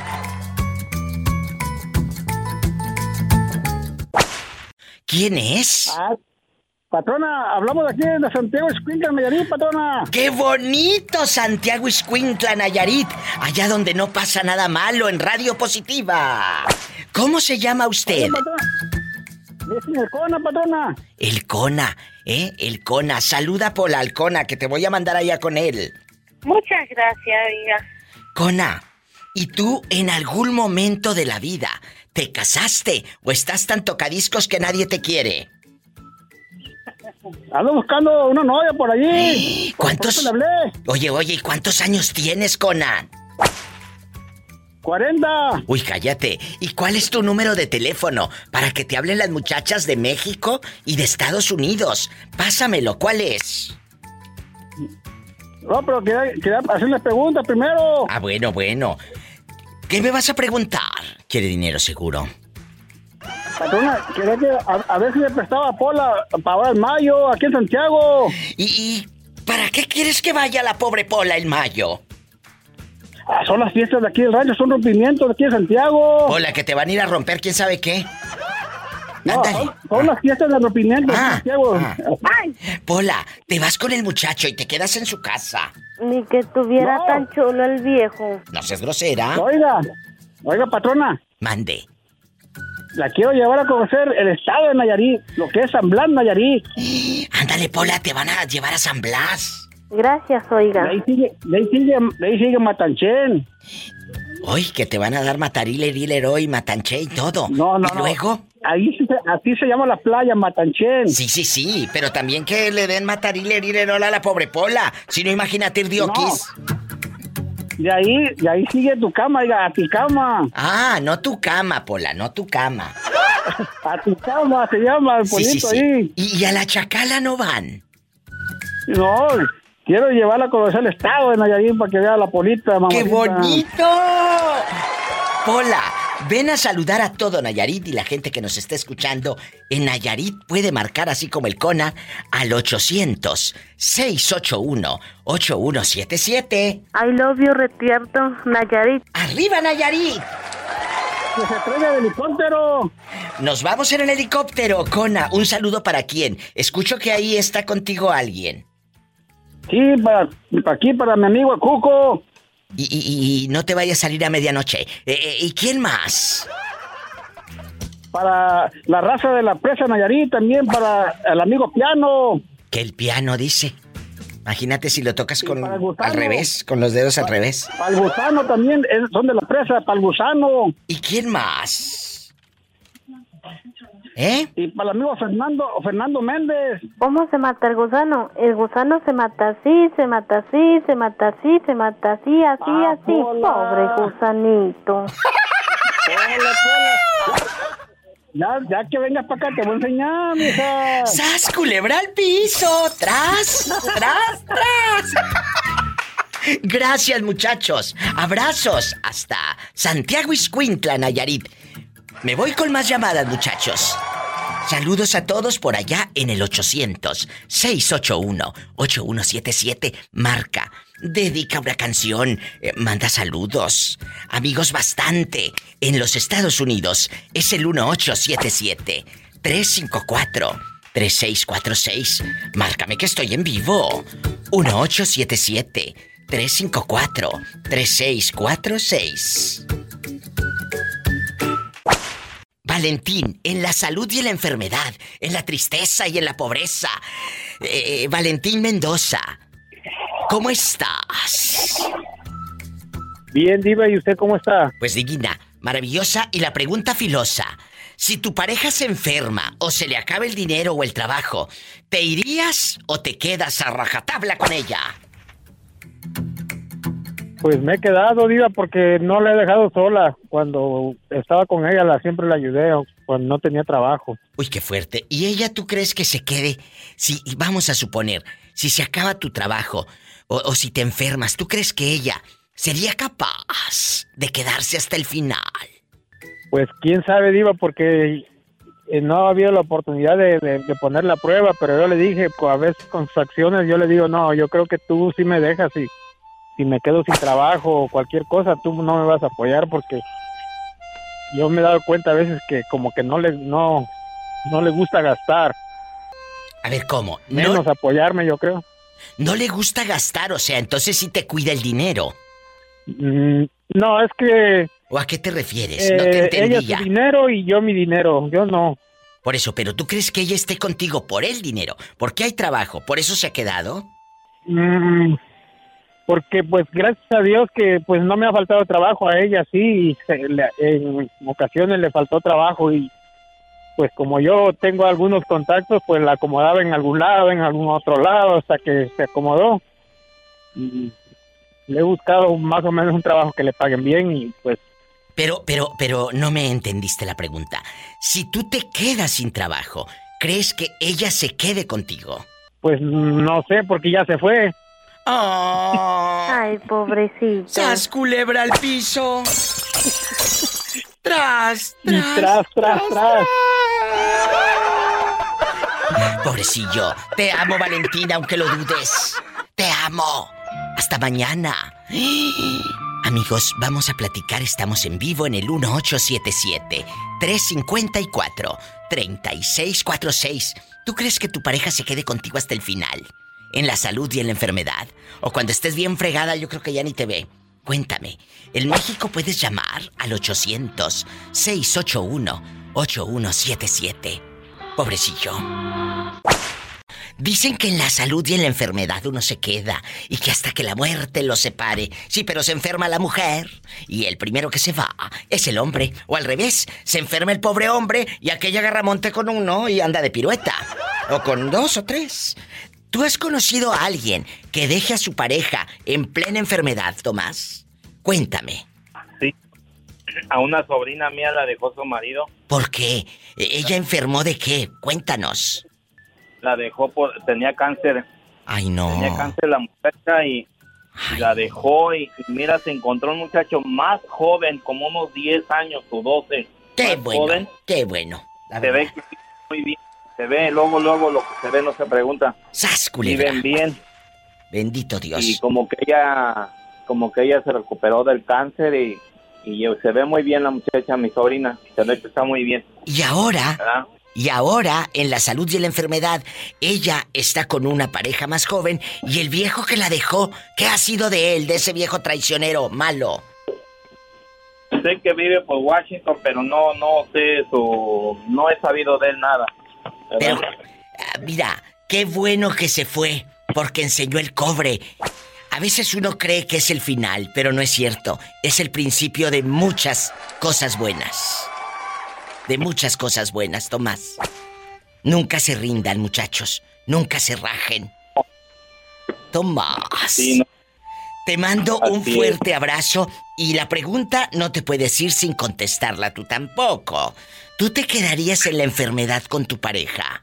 ¿Quién es? Ah, patrona, hablamos de aquí de Santiago Ixcuintla, Nayarit, patrona. ¡Qué bonito Santiago Ixcuintla, Nayarit! Allá donde no pasa nada malo en Radio Positiva. ¿Cómo se llama usted? Dicen el Cona, patrona. El Cona, ¿eh? El Cona. Saluda por la Alcona, que te voy a mandar allá con él. Muchas gracias, amiga. Cona, ¿y tú en algún momento de la vida te casaste o estás tan tocadiscos que nadie te quiere? Ando buscando una novia por allí. ¿Cuántos? ¿Por qué le hablé? Oye, oye, ¿y cuántos años tienes, Cona? cuarenta. Uy, cállate. ¿Y cuál es tu número de teléfono para que te hablen las muchachas de México y de Estados Unidos? Pásamelo, ¿cuál es? No, pero quería, quería hacerle preguntas primero. Ah, bueno, bueno. ¿Qué me vas a preguntar? ¿Quiere dinero seguro? Patrona, quería que a, a ver si me prestaba Pola para ahora en mayo, aquí en Santiago. ¿Y, ¿Y para qué quieres que vaya la pobre Pola en mayo? Ah, son las fiestas de aquí del rancho, son rompimientos de aquí en Santiago. Pola, que te van a ir a romper quién sabe qué. No, son, son las fiestas de rompimiento Ah, de Santiago. ah. Pola, te vas con el muchacho y te quedas en su casa. Ni que tuviera No. tan chulo el viejo. No seas grosera. Oiga, oiga, patrona. Mande. La quiero llevar a conocer el estado de Nayarit, lo que es San Blas, Nayarit. Ándale, Pola, te van a llevar a San Blas. Gracias, oiga. De ahí sigue, de ahí sigue, de ahí sigue Matanchén. Hoy que te van a dar matarile, hilero y matanché y todo. No, no, ¿Y no. luego? Ahí sí se- así se llama la playa, Matanchén. Sí, sí, sí, pero también que le den matarile, hilero a la pobre Pola. Si no, imagínate ir dioquis. De ahí, de ahí sigue tu cama, oiga, a tu cama. Ah, no tu cama, Pola, no tu cama. A tu cama se llama el Sí, sí, pueblito sí. ahí. ¿Y, y a la Chacala no van? No, quiero llevarla a conocer el estado de Nayarit para que vea la polita, mamacita. ¡Qué bonito! Pola, ven a saludar a todo Nayarit y la gente que nos está escuchando en Nayarit puede marcar así como el Cona al ochocientos, seis ocho uno, ocho uno siete siete. I love you, retierto, Nayarit. ¡Arriba, Nayarit! ¡Que se traiga el helicóptero! Nos vamos en el helicóptero, Cona. Un saludo para quién. Escucho que ahí está contigo alguien. Sí, para, para aquí, para mi amigo el Cuco. Y, y- y no te vayas a salir a medianoche. Eh, eh, ¿Y quién más? Para la raza de la presa Nayarit, también para el amigo Piano. Que el piano dice. Imagínate si lo tocas con para el gusano. al revés, con los dedos al revés. Para el gusano también, es- son de la presa, para el gusano. ¿Y quién más? ¿Eh? Y para el amigo Fernando, Fernando Méndez. ¿Cómo se mata el gusano? El gusano se mata así, se mata así, se mata así, se mata así, así, Ah, así. Pola. Pobre gusanito. Pola, Pola. Ya, ya que vengas para acá te voy a enseñar, mija. ¡Sas, culebra al piso! ¡Tras, tras, tras! Gracias, muchachos. Abrazos hasta Santiago Ixcuintla, Nayarit. Me voy con más llamadas, muchachos. Saludos a todos por allá en el ochocientos, seiscientos ochenta y uno, ochenta y uno setenta y siete. Marca, dedica una canción, eh, manda saludos. Amigos, bastante. En los Estados Unidos es el uno ocho siete siete, tres cinco cuatro, tres seis cuatro seis. Márcame que estoy en vivo. uno ocho siete siete, tres cinco cuatro, tres seis cuatro seis. Valentín, en la salud y en la enfermedad, en la tristeza y en la pobreza. Eh, Valentín Mendoza, ¿cómo estás? Bien, Diva, ¿y usted cómo está? Pues digna, maravillosa, y la pregunta filosa. Si tu pareja se enferma o se le acaba el dinero o el trabajo, ¿te irías o te quedas a rajatabla con ella? Pues me he quedado, Diva, porque no la he dejado sola. Cuando estaba con ella, la siempre la ayudé, cuando no tenía trabajo. Uy, qué fuerte. ¿Y ella tú crees que se quede? Si, vamos a suponer, si se acaba tu trabajo o, o si te enfermas, ¿tú crees que ella sería capaz de quedarse hasta el final? Pues quién sabe, Diva, porque eh, no ha habido la oportunidad de, de, de poner la prueba, pero yo le dije, pues, a veces con sus acciones, yo le digo, no, yo creo que tú sí me dejas y... si me quedo sin trabajo o cualquier cosa, tú no me vas a apoyar, porque yo me he dado cuenta a veces que como que no le no no le gusta gastar. A ver, ¿cómo? Menos no, apoyarme, yo creo. No le gusta gastar, o sea, entonces sí te cuida el dinero. Mm, no, es que... ¿O a qué te refieres? Eh, no te entendía. Ella su dinero y yo mi dinero, yo no. Por eso, pero ¿tú crees que ella esté contigo por el dinero? Porque hay trabajo, ¿por eso se ha quedado? Mm, porque pues gracias a Dios que pues no me ha faltado trabajo, a ella sí, y se, le, en ocasiones le faltó trabajo y pues como yo tengo algunos contactos, pues la acomodaba en algún lado, en algún otro lado, hasta que se acomodó. Y le he buscado más o menos un trabajo que le paguen bien y pues... Pero, pero, pero no me entendiste la pregunta. Si tú te quedas sin trabajo, ¿crees que ella se quede contigo? Pues no sé, porque ya se fue. Oh. Ay, pobrecito. ¡Sas, culebra al piso! ¡Tras, tras, tras, tras, tras! Pobrecillo, te amo, Valentina, aunque lo dudes. Te amo. Hasta mañana. Amigos, vamos a platicar. Estamos en vivo en el uno ocho siete siete, tres cinco cuatro, tres seis cuatro seis. ¿Tú crees que tu pareja se quede contigo hasta el final? ¿En la salud y en la enfermedad? ¿O cuando estés bien fregada, yo creo que ya ni te ve? Cuéntame. En México puedes llamar al ochocientos, seiscientos ochenta y uno, ochenta y uno setenta y siete. Pobrecillo. Dicen que en la salud y en la enfermedad uno se queda y que hasta que la muerte los separe. Sí, pero se enferma la mujer y el primero que se va es el hombre. O al revés, se enferma el pobre hombre y aquella agarra monte con uno y anda de pirueta. O con dos o tres. ¿Tú has conocido a alguien que deje a su pareja en plena enfermedad, Tomás? Cuéntame. Sí. A una sobrina mía la dejó su marido. ¿Por qué? ¿Ella enfermó de qué? Cuéntanos. La dejó por... tenía cáncer. Ay, no. Tenía cáncer la muchacha y, y la dejó y, y mira, se encontró un muchacho más joven, como unos diez años o doce. Qué más bueno, joven. qué bueno. Se ve que muy bien. Se ve, luego, luego lo que se ve no se pregunta. ¡Sas, culebra! Viven bien. Bendito Dios. Y como que ella, como que ella se recuperó del cáncer y, y se ve muy bien la muchacha, mi sobrina. Se ve que está muy bien. Y ahora... ¿verdad? Y ahora, en la salud y en la enfermedad, ella está con una pareja más joven y el viejo que la dejó, ¿qué ha sido de él, de ese viejo traicionero, malo? Sé que vive por Washington, pero no, no sé su... no he sabido de él nada. Pero, mira, qué bueno que se fue, porque enseñó el cobre. A veces uno cree que es el final, pero no es cierto. Es el principio de muchas cosas buenas. De muchas cosas buenas, Tomás. Nunca se rindan, muchachos. Nunca se rajen. Tomás. Sí, no. Te mando Así un fuerte es. abrazo Y la pregunta no te puedes ir sin contestarla tú tampoco. ¿Tú te quedarías en la enfermedad con tu pareja?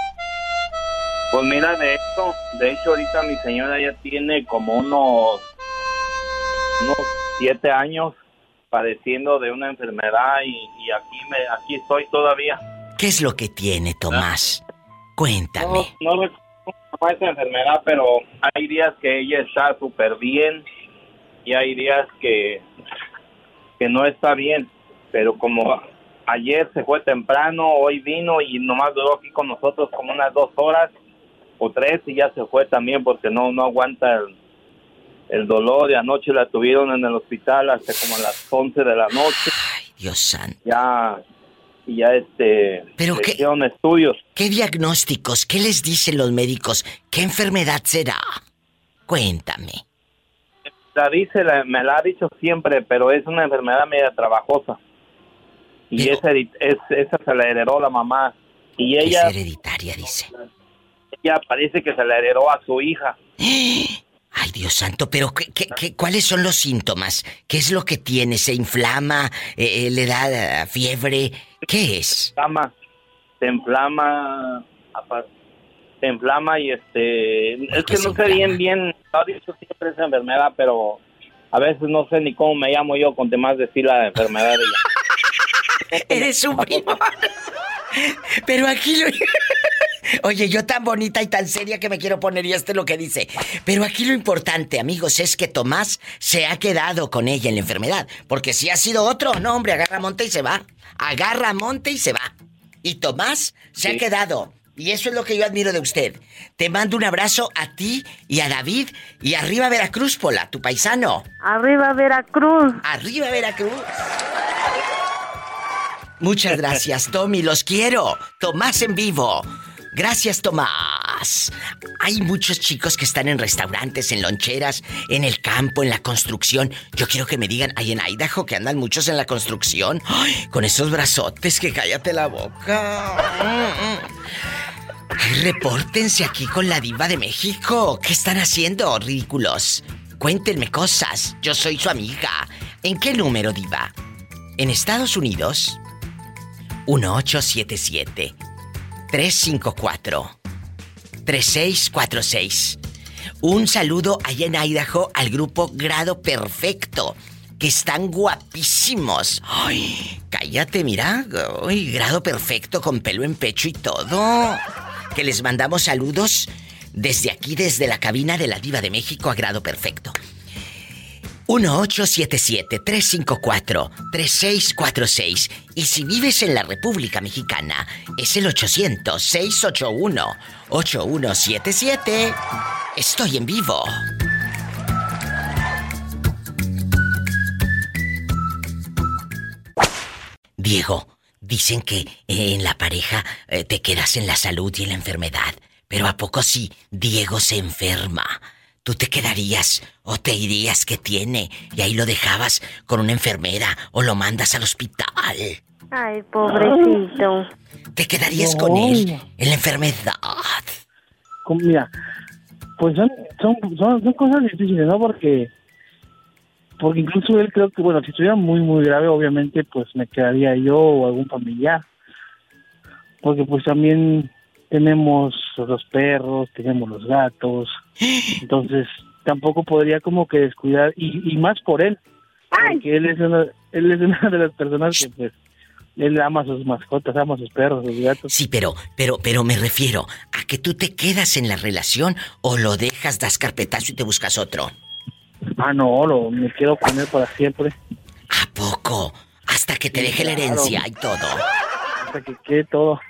Pues mira, de hecho, de hecho ahorita mi señora ya tiene como unos, unos siete años padeciendo de una enfermedad y, y aquí me, aquí estoy todavía. ¿Qué es lo que tiene, Tomás? Cuéntame. No, no recuerdo cómo es esa enfermedad, pero hay días que ella está súper bien y hay días que, que no está bien, pero como ayer se fue temprano, hoy vino y nomás duró aquí con nosotros como unas dos horas o tres y ya se fue también porque no, no aguanta el, el dolor y anoche la tuvieron en el hospital hasta como a las once de la noche. Ay, Dios santo. Ya, ya este, ¿Pero le qué, hicieron estudios. ¿Qué diagnósticos? ¿Qué les dicen los médicos? ¿Qué enfermedad será? Cuéntame. La dice, la, me la ha dicho siempre, pero es una enfermedad media trabajosa. Y Pero, esa, es, esa se la heredó la mamá. Y ella... Es hereditaria, dice. Ella parece que se la heredó a su hija. Ay, Dios santo, pero ¿qué, qué, qué, ¿cuáles son los síntomas? ¿Qué es lo que tiene? ¿Se inflama? Eh, ¿Le da fiebre? ¿Qué es? Se inflama, se inflama, se inflama y este... Es que no sé bien, bien, no he dicho siempre esa enfermedad, pero a veces no sé ni cómo me llamo yo con demás decir la enfermedad de ella. Eres un primo. Pero aquí lo... Oye, yo tan bonita y tan seria que me quiero poner y esto es lo que dice. Pero aquí lo importante, amigos, es que Tomás se ha quedado con ella en la enfermedad. Porque si ha sido otro, no, hombre, agarra monte y se va. Agarra monte y se va. Y Tomás se sí. ha quedado. Y eso es lo que yo admiro de usted. Te mando un abrazo a ti y a David. Y arriba Veracruz, Pola, tu paisano. Arriba Veracruz. Arriba Veracruz. Muchas gracias, Tommy, los quiero. Tomás en vivo. Gracias, Tomás. Hay muchos chicos que están en restaurantes, en loncheras, en el campo, en la construcción. Yo quiero que me digan, hay en Idaho que andan muchos en la construcción. Ay, con esos brazotes, que cállate la boca. Ay, repórtense aquí con la diva de México. ¿Qué están haciendo, ridículos? Cuéntenme cosas. Yo soy su amiga. ¿En qué número, diva? En Estados Unidos, uno ocho siete siete, tres cinco cuatro, tres seis cuatro seis. Un saludo allá en Idaho al grupo Grado Perfecto, que están guapísimos. Ay, cállate, mira. Ay, Grado Perfecto con pelo en pecho y todo. Que les mandamos saludos desde aquí, desde la cabina de la Diva de México a Grado Perfecto. uno ocho siete siete, tres cinco cuatro, tres seis cuatro seis. Y si vives en la República Mexicana, es el ochocientos, seiscientos ochenta y uno, ochenta y uno setenta y siete. Estoy en vivo. Diego, dicen que en la pareja eh, te quedas en la salud y en la enfermedad. Pero ¿a poco si Diego se enferma, tú te quedarías o te irías que tiene y ahí lo dejabas con una enfermera o lo mandas al hospital? Ay, pobrecito. ¿Te quedarías No. con él en la enfermedad? Como, mira, pues son, son, son, son cosas difíciles, ¿no? Porque, porque incluso él creo que, bueno, si estuviera muy, muy grave, obviamente, pues me quedaría yo o algún familiar. Porque pues también tenemos los perros, tenemos los gatos, entonces tampoco podría como que descuidar, y, y más por él, porque él es una, él es una de las personas que pues él ama a sus mascotas, ama a sus perros, sus gatos. Sí, pero, pero, pero me refiero a que tú te quedas en la relación o lo dejas, das carpetazo y te buscas otro. Ah, no, lo, me quedo con él para siempre. ¿A poco? Hasta que te Sí, deje la claro. herencia y todo. Hasta que quede todo.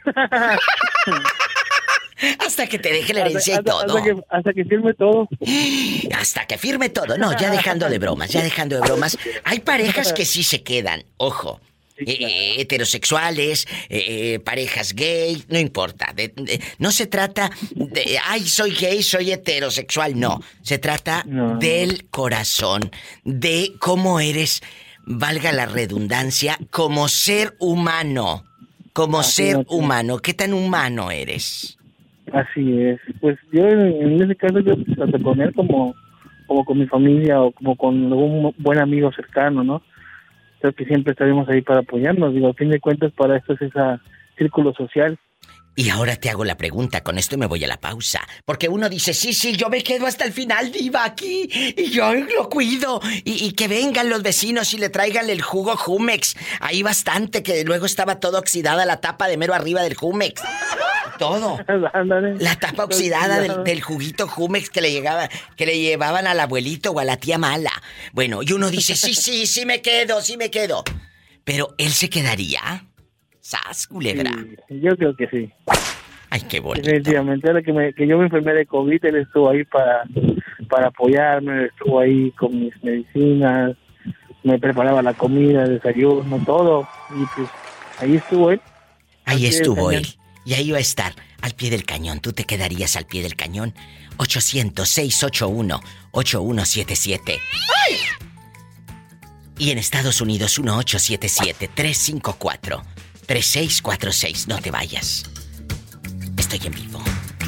Hasta que te deje la herencia hasta, y todo. Hasta que, hasta que firme todo. Hasta que firme todo. No, ya dejando de bromas, ya dejando de bromas. Hay parejas que sí se quedan, ojo. Eh, heterosexuales, eh, eh, parejas gay, no importa. De, de, no se trata de, ay, soy gay, soy heterosexual. No, se trata No. del corazón, de cómo eres, valga la redundancia, como ser humano. Como Así ser es. humano. ¿Qué tan humano eres? Así es. Pues yo en ese caso yo tanto con él como como con mi familia o como con algún buen amigo cercano, ¿no? Creo que siempre estaremos ahí para apoyarnos. Digo, a fin de cuentas, para esto es ese círculo social. Y ahora te hago la pregunta, con esto me voy a la pausa. Porque uno dice, sí, sí, yo me quedo hasta el final, diva, aquí, y yo lo cuido. Y, y que vengan los vecinos y le traigan el jugo Jumex. Ahí bastante, que luego estaba todo oxidada la tapa de mero arriba del Jumex. Todo. La tapa oxidada del, del juguito Jumex que le llegaba, que le llevaban al abuelito o a la tía mala. Bueno, y uno dice, sí, sí, sí me quedo, sí me quedo. Pero, ¿él se quedaría? ¿Sas, culebra? Sí, yo creo que sí. Ay, qué bonito. Definitivamente, ahora que, me, que yo me enfermé de COVID, él estuvo ahí para, para apoyarme, estuvo ahí con mis medicinas, me preparaba la comida, el desayuno, todo. Y pues, ahí estuvo él. Ahí estuvo él. Y ahí va a estar, al pie del cañón. ¿Tú te quedarías al pie del cañón? ochocientos, seiscientos ochenta y uno, ochenta y uno setenta y siete. ¡Ay! Y en Estados Unidos, uno ocho siete siete, tres cinco cuatro, tres seis cuatro seis. No te vayas. Estoy en vivo.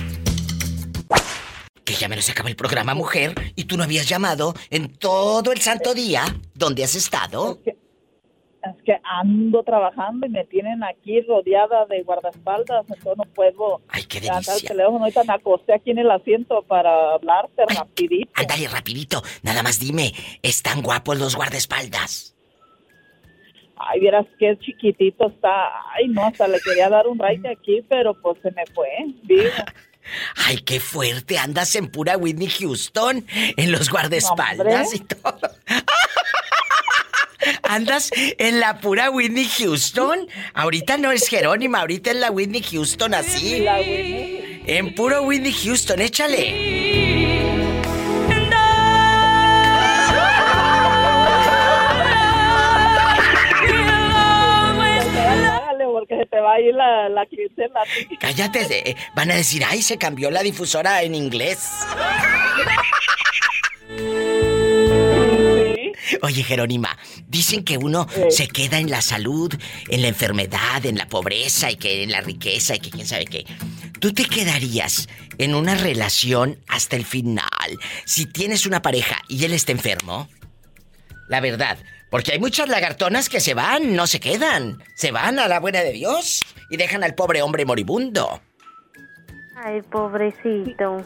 Que ya me nos acaba el programa, mujer. Y tú no habías llamado en todo el santo día. ¿Dónde has estado? Es que, es que ando trabajando y me tienen aquí rodeada de guardaespaldas. Entonces no puedo... Ay, qué levantar delicia. el teléfono. Ahorita me acosté aquí en el asiento para hablarte Ay, rapidito. Ándale, rapidito. Nada más dime, ¿están guapos los guardaespaldas? Ay, vieras qué chiquitito está. Ay, no, hasta le quería dar un raite aquí, pero pues se me fue. Vivo. Ay, qué fuerte. Andas en pura Whitney Houston, en los guardaespaldas ¿Hombre? Y todo. Andas en la pura Whitney Houston. Ahorita no es Jerónima, ahorita es la Whitney Houston así. La Whitney. En puro Whitney Houston, échale. Porque se te va a ir la, la clientela. Cállate, eh, van a decir, ay, se cambió la difusora en inglés. ¿Sí? Oye, Jerónima, dicen que uno ¿Sí? se queda en la salud, en la enfermedad, en la pobreza y que en la riqueza y que quién sabe qué. ¿Tú te quedarías en una relación hasta el final si tienes una pareja y él está enfermo? La verdad. Porque hay muchas lagartonas que se van, no se quedan. Se van a la buena de Dios y dejan al pobre hombre moribundo. Ay, pobrecito.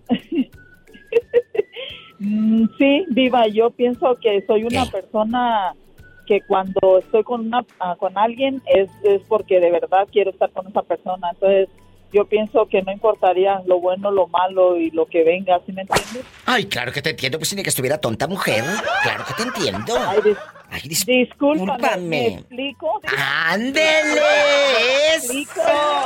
Sí, Diva, yo pienso que soy una ¿Qué? persona que cuando estoy con una con alguien es, es porque de verdad quiero estar con esa persona. Entonces, yo pienso que no importaría lo bueno, lo malo y lo que venga, ¿sí me entiendes? Ay, claro que te entiendo, pues ni que estuviera tonta, mujer. Claro que te entiendo. Ay, dis Ay dis discúlpame. ¿Me explico? ¡Ándele! ¡Eso!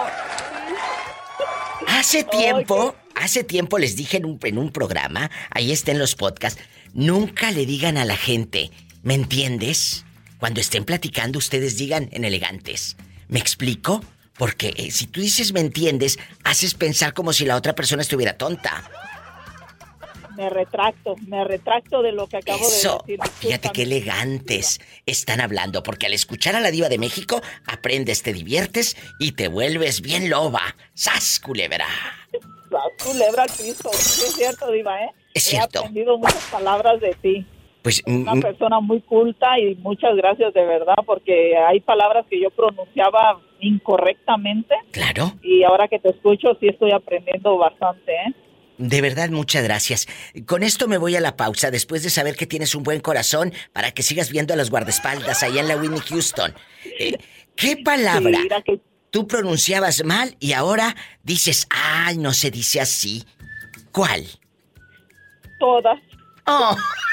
Hace tiempo, hace tiempo les dije en un, en un programa, ahí está en los podcasts, nunca le digan a la gente, ¿me entiendes? Cuando estén platicando, ustedes digan en elegantes. ¿Me explico? Porque eh, si tú dices me entiendes, haces pensar como si la otra persona estuviera tonta. Me retracto, me retracto de lo que acabo Eso. de decir. Fíjate qué elegantes están hablando, porque al escuchar a la diva de México, aprendes, te diviertes y te vuelves bien loba. ¡Sas, culebra! ¡Sas, culebra, Cristo! Sí, es cierto, diva, ¿eh? Es cierto. He aprendido muchas palabras de ti. Pues, una mm, persona muy culta y muchas gracias de verdad, porque hay palabras que yo pronunciaba incorrectamente. Claro. Y ahora que te escucho sí estoy aprendiendo bastante, ¿eh? De verdad, muchas gracias. Con esto me voy a la pausa después de saber que tienes un buen corazón para que sigas viendo a los guardaespaldas allá en la Whitney Houston. Eh, ¿Qué palabra sí, que... tú pronunciabas mal y ahora dices, ay, no se dice así? ¿Cuál? Todas. Oh,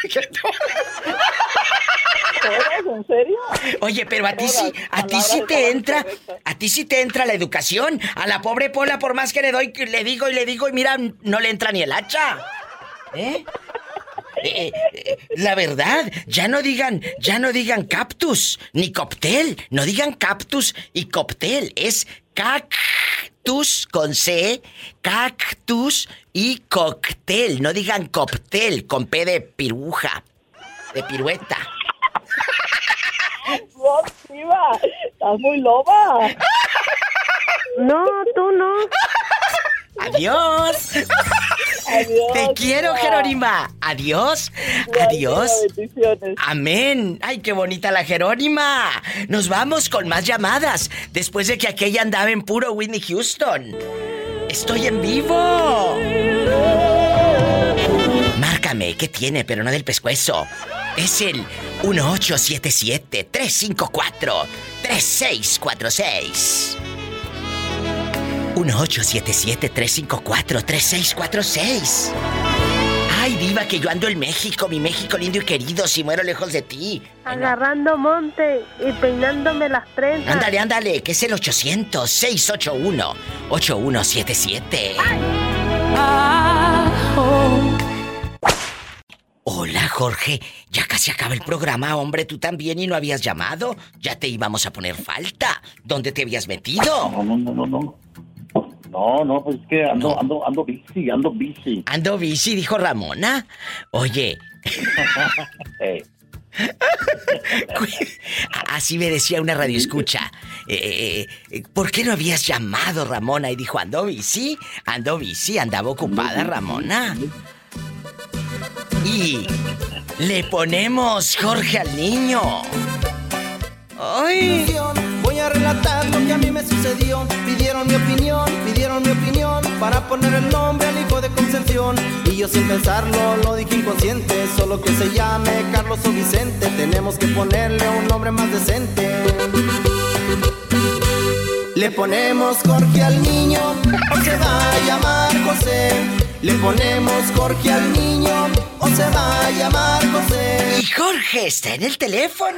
¿Todas? ¿En serio? Oye, pero a ti sí, a ti sí te entra, a ti sí te entra la educación. A la pobre Pola, por más que le doy, le digo y le digo y mira, no le entra ni el hacha. ¿Eh? Eh, eh, la verdad, ya no digan, ya no digan cactus ni cóctel, no digan cactus y cóctel, es cactus con C, cactus y cóctel, no digan cóctel con P de piruja, de pirueta. No, Diva, estás muy loba. No, tú no. Adiós. Adiós. Te quiero, Diva. Jerónima. Adiós. Adiós. Bendiciones. Amén. Ay, qué bonita la Jerónima. Nos vamos con más llamadas. Después de que aquella andaba en puro Whitney Houston. Estoy en vivo. Márcame, ¿qué tiene? Pero no del pescuezo. Es el uno ocho siete siete, tres cinco cuatro, tres seis cuatro seis. uno ocho siete siete, tres cinco cuatro, tres seis cuatro seis. Ay, diva, que yo ando en México, mi México lindo y querido, si muero lejos de ti. Agarrando monte y peinándome las trenzas. Ándale, ándale, que es el ochocientos, seiscientos ochenta y uno, ochenta y uno setenta y siete. Hola, Jorge. Ya casi acaba el programa, hombre. Tú también y no habías llamado. Ya te íbamos a poner falta. ¿Dónde te habías metido? No, no, no, no, no. No, no, pues es que ando, no. ando, ando bici, ando bici. Ando bici, dijo Ramona. Oye. Hey. Así me decía una radioescucha. Eh, eh, ¿Por qué no habías llamado, Ramona? Y dijo, ando bici, ando bici, andaba ocupada, Ramona. Y le ponemos Jorge al niño. ¡Ay! Voy a relatar lo que a mí me sucedió. Pidieron mi opinión, pidieron mi opinión para poner el nombre al hijo de Concepción. Y yo sin pensarlo lo dije inconsciente. Solo que se llame Carlos o Vicente. Tenemos que ponerle un nombre más decente. Le ponemos Jorge al niño, o se va a llamar José. Le ponemos Jorge al niño, o se va a llamar José. Y Jorge está en el teléfono.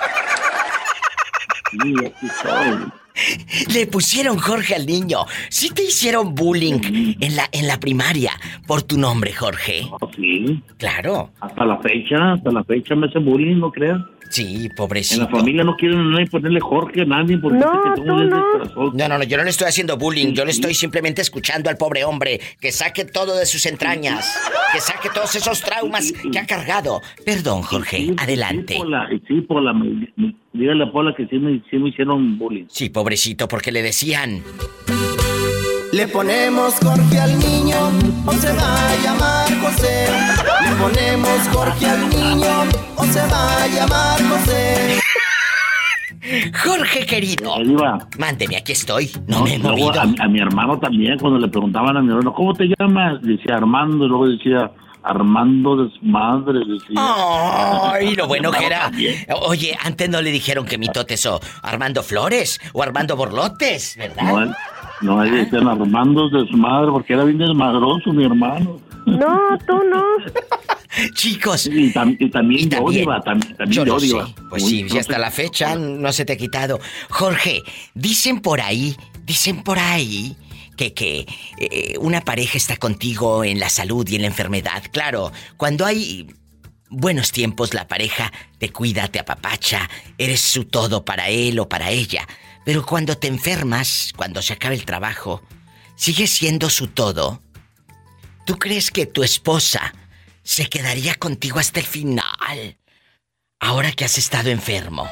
Sí, aquí estoy. Le pusieron Jorge al niño. ¿Sí te hicieron bullying en la, en la primaria por tu nombre, Jorge? Oh, sí. Claro. Hasta la fecha, hasta la fecha me hacen bullying, ¿no creas? Sí, pobrecito. En la familia no quieren nadie ponerle Jorge a nadie porque no, que tú no. No, no, no, yo no le estoy haciendo bullying. Yo le estoy simplemente escuchando al pobre hombre que saque todo de sus entrañas, que saque todos esos traumas que ha cargado. Perdón, Jorge, sí, adelante. Sí, por la, sí, por la, dígale a Paula que sí me, sí me hicieron bullying. Sí, pobrecito, porque le decían... Le ponemos Jorge al niño, o se va a llamar José. Le ponemos Jorge al niño, o se va a llamar José. Jorge querido, Diva, mándeme, aquí estoy. No, no me he luego movido. A, a mi hermano también, cuando le preguntaban a mi hermano, ¿cómo te llamas? Decía Armando, y luego decía Armando Desmadre. Decía. Ay, lo bueno que era. Oye, antes no le dijeron que mi toteso Armando Flores o Armando Borlotes, ¿verdad? No, no, ahí decían Armando Desmadre, porque era bien desmadroso mi hermano. No, tú no. Chicos. Y, tam y también, y también yo, Diva, tam también yo yo, lo Diva. sé. Pues sí, ya hasta la fecha no se te ha quitado. Jorge, dicen por ahí, dicen por ahí que, que eh, una pareja está contigo en la salud y en la enfermedad. Claro, cuando hay buenos tiempos la pareja te cuida, te apapacha, eres su todo para él o para ella. Pero cuando te enfermas, cuando se acaba el trabajo, ¿sigues siendo su todo? ¿Tú crees que tu esposa se quedaría contigo hasta el final, ahora que has estado enfermo?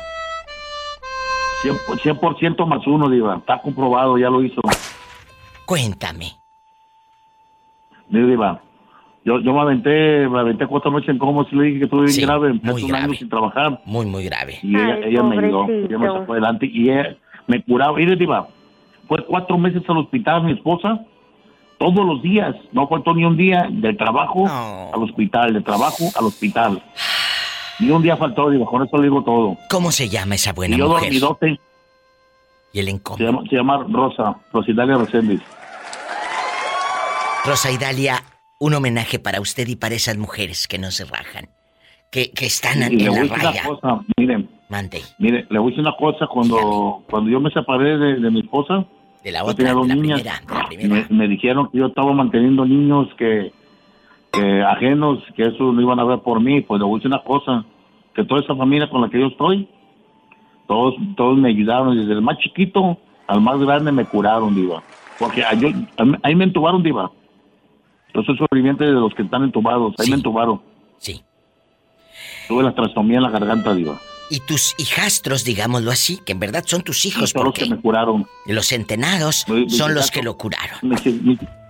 cien por ciento más uno, Diva. Está comprobado, ya lo hizo. Cuéntame. Mira, Diva, yo, yo me aventé, me aventé cuatro noches en cómo se le dije que estuve bien Sí, grave. muy un grave. año sin trabajar. Muy, muy grave. Y ella, Ay, ella me ayudó. pobrecito. Ella me sacó adelante y ella me curaba. Mire, Diva, fue cuatro meses al hospital mi esposa. Todos los días, no faltó ni un día del trabajo No. al hospital, del trabajo al hospital. Ni un día faltó, digo, con eso le digo todo. ¿Cómo se llama esa buena y yo mujer? dormidote, Y el se incómodo. llama, se llama Rosa, Rosidalia Reséndiz. Rosa y Dalia, un homenaje para usted y para esas mujeres que no se rajan, que, que están Y en le voy la a decir una raya. cosa, miren, Mande. mire, le voy a decir una cosa, cuando, cuando yo me separé de, de mi esposa, De la yo otra, tenía dos de la niñas, primera, de la primera. me, me dijeron que yo estaba manteniendo niños que, que ajenos, que eso no iban a ver por mí. Pues le voy a decir una cosa, que toda esa familia con la que yo estoy, todos todos me ayudaron, desde el más chiquito al más grande me curaron, Diva. Porque a yo, a, ahí me entubaron, Diva. Yo soy sobreviviente de los que están entubados, ahí Sí. me entubaron. Sí. Tuve la trastomía en la garganta, Diva. Y tus hijastros, digámoslo así, que en verdad son tus hijos, Son los porque que me curaron. los centenados Mi- mi son los hijazo- que lo curaron. Mis, mis-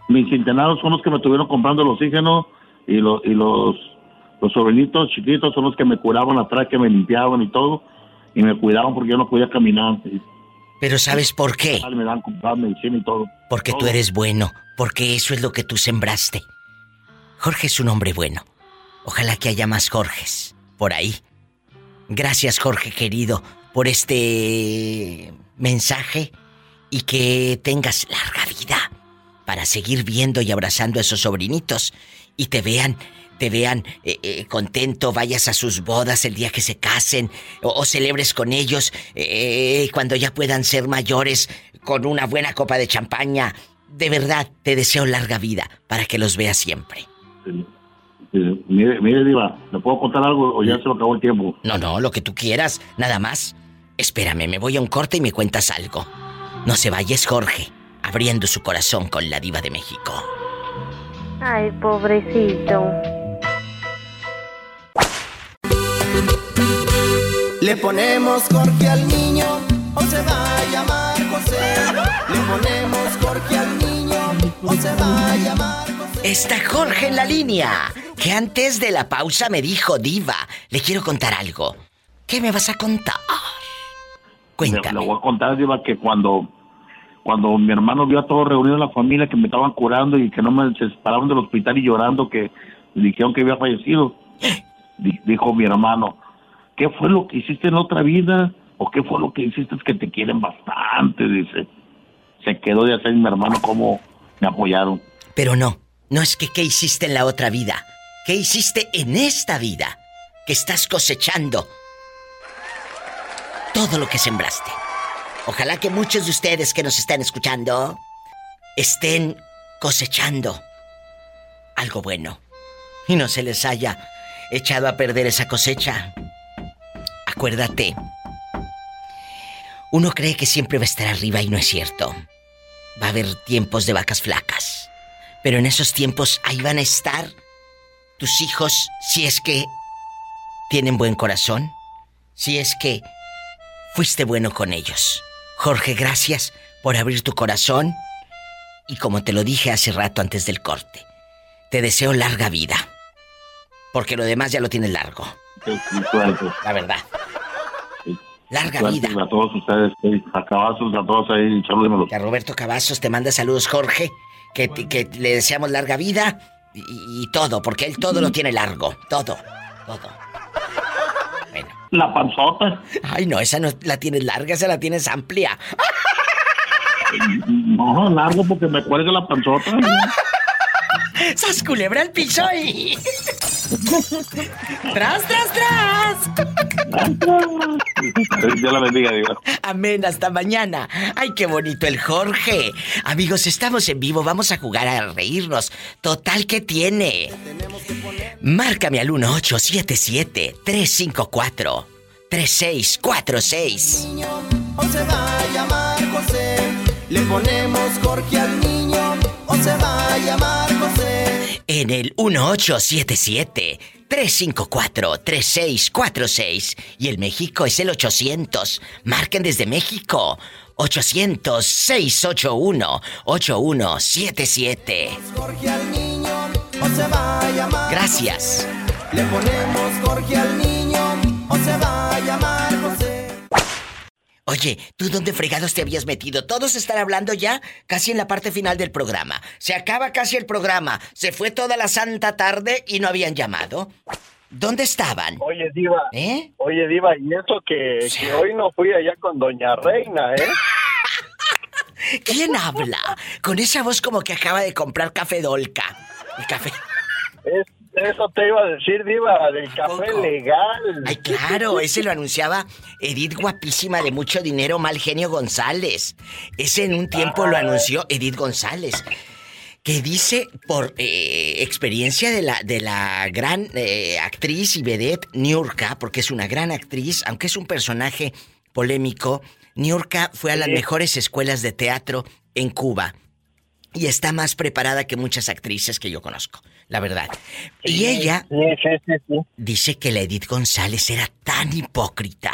mis internados son los que me estuvieron comprando el oxígeno y, lo, y los, los sobrinitos chiquitos son los que me curaban atrás, que me limpiaban y todo, y me cuidaban porque yo no podía caminar. Pero ¿sabes por qué? Me dan comprar medicina y todo. Porque todo. Tú eres bueno, porque eso es lo que tú sembraste. Jorge es un hombre bueno. Ojalá que haya más Jorges por ahí. Gracias, Jorge querido, por este mensaje y que tengas larga vida para seguir viendo y abrazando a esos sobrinitos y te vean, te vean eh, eh, contento, vayas a sus bodas el día que se casen o, o celebres con ellos eh, cuando ya puedan ser mayores con una buena copa de champaña. De verdad, te deseo larga vida para que los veas siempre. Sí. Sí. Mire, mire, Diva, ¿le puedo contar algo o ya se lo acabó el tiempo? No, no, lo que tú quieras, nada más. Espérame, me voy a un corte y me cuentas algo. No se vayas, Jorge, abriendo su corazón con la Diva de México. Ay, pobrecito. Le ponemos Jorge al niño, o se va a llamar José. Le ponemos Jorge al niño, o se va a llamar José. Está Jorge en la línea, que antes de la pausa me dijo, Diva, le quiero contar algo. ¿Qué me vas a contar? Cuéntame. Le, le voy a contar, Diva, que cuando, cuando mi hermano vio a todos reunidos en la familia que me estaban curando y que no me se separaron del hospital y llorando que dijeron que había fallecido, di, dijo mi hermano, ¿qué fue lo que hiciste en la otra vida? ¿O qué fue lo que hiciste? Es que te quieren bastante, dice. Se quedó de hacer mi hermano cómo me apoyaron. Pero no, no es que qué hiciste en la otra vida. ¿Qué hiciste en esta vida? Que estás cosechando todo lo que sembraste. Ojalá que muchos de ustedes que nos están escuchando estén cosechando algo bueno y no se les haya echado a perder esa cosecha. Acuérdate, uno cree que siempre va a estar arriba y no es cierto. Va a haber tiempos de vacas flacas, pero en esos tiempos ahí van a estar tus hijos si es que tienen buen corazón, si es que fuiste bueno con ellos. Jorge, gracias por abrir tu corazón y como te lo dije hace rato antes del corte, te deseo larga vida, porque lo demás ya lo tienes largo. La verdad. Larga vida. A todos ustedes, a Cavazos, a todos ahí, salúdenmelo. A Roberto Cavazos te manda saludos, Jorge, que, que le deseamos larga vida y, y todo, porque él todo lo tiene largo, todo, todo. Bueno. La panzota. Ay, no, esa no la tienes larga, esa la tienes amplia. No, largo porque me cuelga la panzota. ¡Sas culebra al piso y... ¡Tras, tras, tras! Dios la bendiga, Dios. Amén, hasta mañana. Ay, qué bonito el Jorge. Amigos, estamos en vivo, vamos a jugar a reírnos. Total, ¿qué tiene? Márcame al uno ocho siete siete, tres cinco cuatro, tres seis cuatro seis. O se va a llamar José. Le ponemos Jorge al niño, o se va a llamar José. En el uno ocho siete siete, tres cinco cuatro, tres seis cuatro seis. Y el México es el ochocientos. Marquen desde México. ochocientos, seiscientos ochenta y uno, ochenta y uno setenta y siete. Jorge al niño, o se va a llamar. Gracias. Le ponemos Jorge al niño, o se va a llamar José. Oye, ¿tú dónde fregados te habías metido? Todos están hablando ya casi en la parte final del programa. Se acaba casi el programa. Se fue toda la santa tarde y no habían llamado. ¿Dónde estaban? Oye, Diva. ¿Eh? Oye, Diva, y eso que, que hoy no fui allá con Doña Reina, ¿eh? ¿Quién habla? Con esa voz como que acaba de comprar café Dolca. El café... Es, eso te iba a decir, Diva, del café legal. Ay, claro, ese lo anunciaba Edith guapísima de mucho dinero, Mal Genio González. Ese en un tiempo lo anunció Edith González. Que dice, por eh, experiencia de la, de la gran eh, actriz y vedette Niurka, porque es una gran actriz, aunque es un personaje polémico, Niurka fue a las mejores escuelas de teatro en Cuba. Y está más preparada que muchas actrices que yo conozco, la verdad. Y ella sí, sí, sí, sí. dice que la Edith González era tan hipócrita,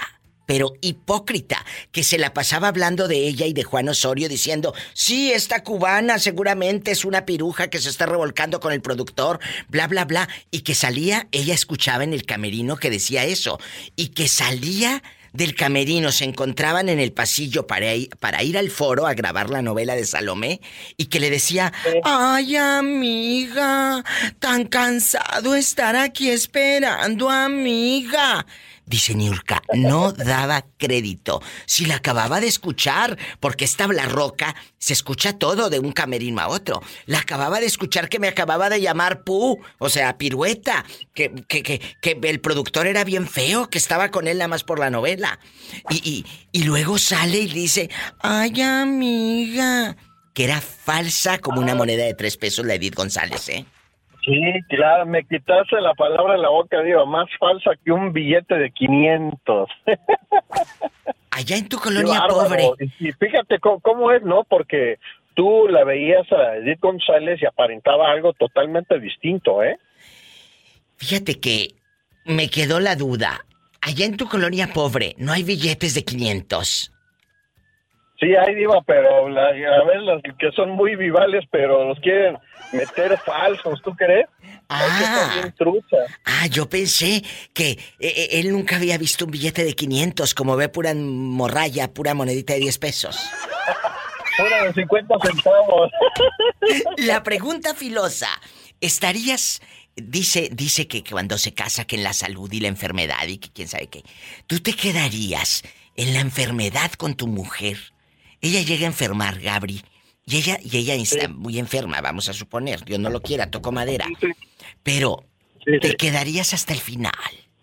pero hipócrita, que se la pasaba hablando de ella y de Juan Osorio diciendo, sí, esta cubana seguramente es una piruja que se está revolcando con el productor, bla, bla, bla, y que salía, ella escuchaba en el camerino que decía eso, y que salía del camerino, se encontraban en el pasillo para ir, para ir al foro a grabar la novela de Salomé, y que le decía, ay, amiga, tan cansado estar aquí esperando, amiga. Dice Niurka, no daba crédito. Si la acababa de escuchar, porque esta Blarroca se escucha todo de un camerino a otro. La acababa de escuchar que me acababa de llamar Pu, o sea, pirueta, que, que, que, que el productor era bien feo, que estaba con él nada más por la novela. Y, y, y luego sale y dice, ay, amiga, que era falsa como una moneda de tres pesos la Edith González, ¿eh? Sí, claro, me quitaste la palabra de la boca, digo, más falsa que un billete de quinientos. Allá en tu colonia pobre. Y fíjate cómo, cómo es, ¿no? Porque tú la veías a Edith González y aparentaba algo totalmente distinto, ¿eh? Fíjate que me quedó la duda. Allá en tu colonia pobre, ¿no hay billetes de quinientos? Sí, hay, diva, pero la, a ver, los que son muy vivales, pero los quieren meter falsos, ¿tú crees? Ah, ah, yo pensé que eh, él nunca había visto un billete de quinientos, como ve pura morralla, pura monedita de diez pesos. Pura de cincuenta centavos. La pregunta filosa, ¿estarías... Dice, dice que cuando se casa que en la salud y la enfermedad y que quién sabe qué, ¿tú te quedarías en la enfermedad con tu mujer? Ella llega a enfermar, Gabri, y ella, y ella sí. está muy enferma, vamos a suponer, Dios no lo quiera, toco madera. Sí, sí. Pero, sí, ¿te sí. quedarías hasta el final?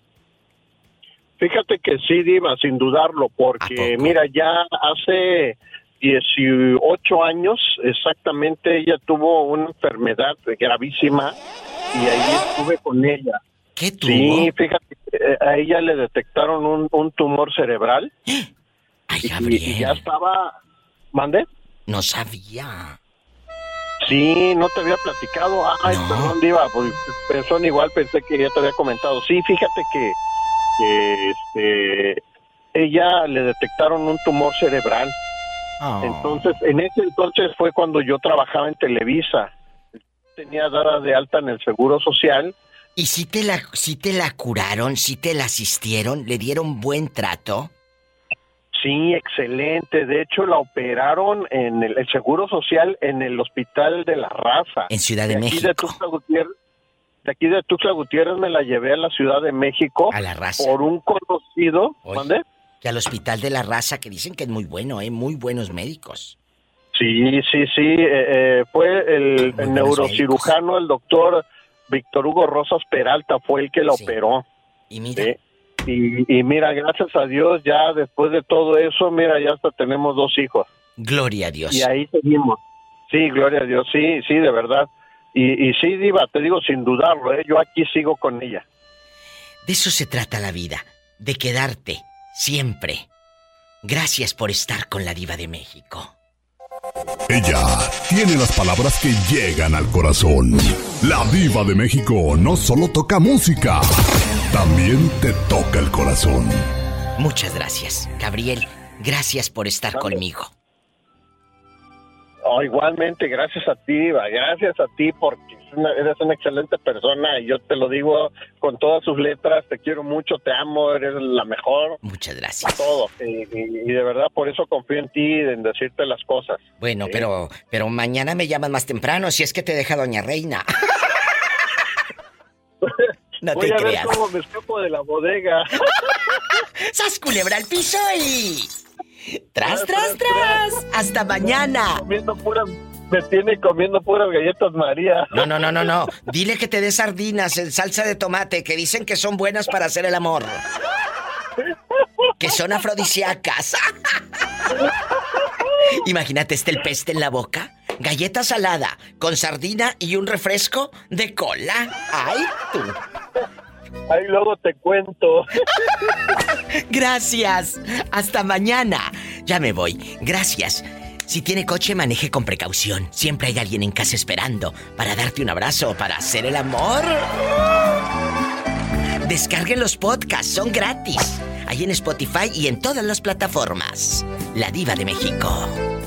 Fíjate que sí, diva, sin dudarlo, porque mira, ya hace dieciocho años exactamente ella tuvo una enfermedad gravísima y ahí estuve con ella. ¿Qué tuvo? Sí, fíjate, a ella le detectaron un, un tumor cerebral. Ay, y, Gabriel. y ya estaba... ¿Mande? No sabía. Sí, no te había platicado. Ay, no. Perdón, diva, pues pensó igual, pensé que ya te había comentado. Sí, fíjate que, que este, ella le detectaron un tumor cerebral. Oh. Entonces, en ese entonces fue cuando yo trabajaba en Televisa. Tenía dada de alta en el Seguro Social. ¿Y si te la, si te la curaron, si te la asistieron, le dieron buen trato? Sí, excelente. De hecho, la operaron en el, el Seguro Social en el Hospital de la Raza. En Ciudad de, de aquí México. De, Tuxtla Gutiérrez, de aquí de Tuxtla Gutiérrez me la llevé a la Ciudad de México. A la Raza. Por un conocido. ¿Dónde? Que al Hospital de la Raza, que dicen que es muy bueno, ¿eh? Muy buenos médicos. Sí, sí, sí. Eh, eh, fue el, el neurocirujano, médicos. El doctor Víctor Hugo Rosas Peralta, fue el que la sí. operó. Y mira... ¿sí? Y, y mira, gracias a Dios, ya después de todo eso, mira, ya hasta tenemos dos hijos. Gloria a Dios. Y ahí seguimos. Sí, gloria a Dios, sí, sí, de verdad. Y, y sí, diva, te digo sin dudarlo, ¿eh? Yo aquí sigo con ella. De eso se trata la vida, de quedarte siempre. Gracias por estar con la Diva de México. Ella tiene las palabras que llegan al corazón. La Diva de México no solo toca música, también te toca el corazón. Muchas gracias, Gabriel. Gracias por estar ¿Sabes? conmigo. Oh, igualmente, gracias a ti, Diva. Gracias a ti porque una, eres una excelente persona y yo te lo digo con todas sus letras. Te quiero mucho, te amo, eres la mejor. Muchas gracias. Todo. Y, y, y de verdad por eso confío en ti, en decirte las cosas. Bueno, ¿sí? pero pero mañana me llamas más temprano si es que te deja Doña Reina. No Voy te a creas. ver cómo me escapo de la bodega. ¡Sas, culebra al piso y... ¡Tras, tras, tras! ¡Hasta mañana! Comiendo pura, me tiene comiendo puras galletas María. No, no, no, no, no. Dile que te dé sardinas en salsa de tomate, que dicen que son buenas para hacer el amor. Que son afrodisíacas. Imagínate este el peste en la boca. Galleta salada, con sardina y un refresco de cola. ¡Ay, tú! Ahí luego te cuento. Gracias. Hasta mañana. Ya me voy. Gracias. Si tiene coche, maneje con precaución. Siempre hay alguien en casa esperando para darte un abrazo, para hacer el amor. Descarguen los podcasts, son gratis. ahí en Spotify y en todas las plataformas. La Diva de México.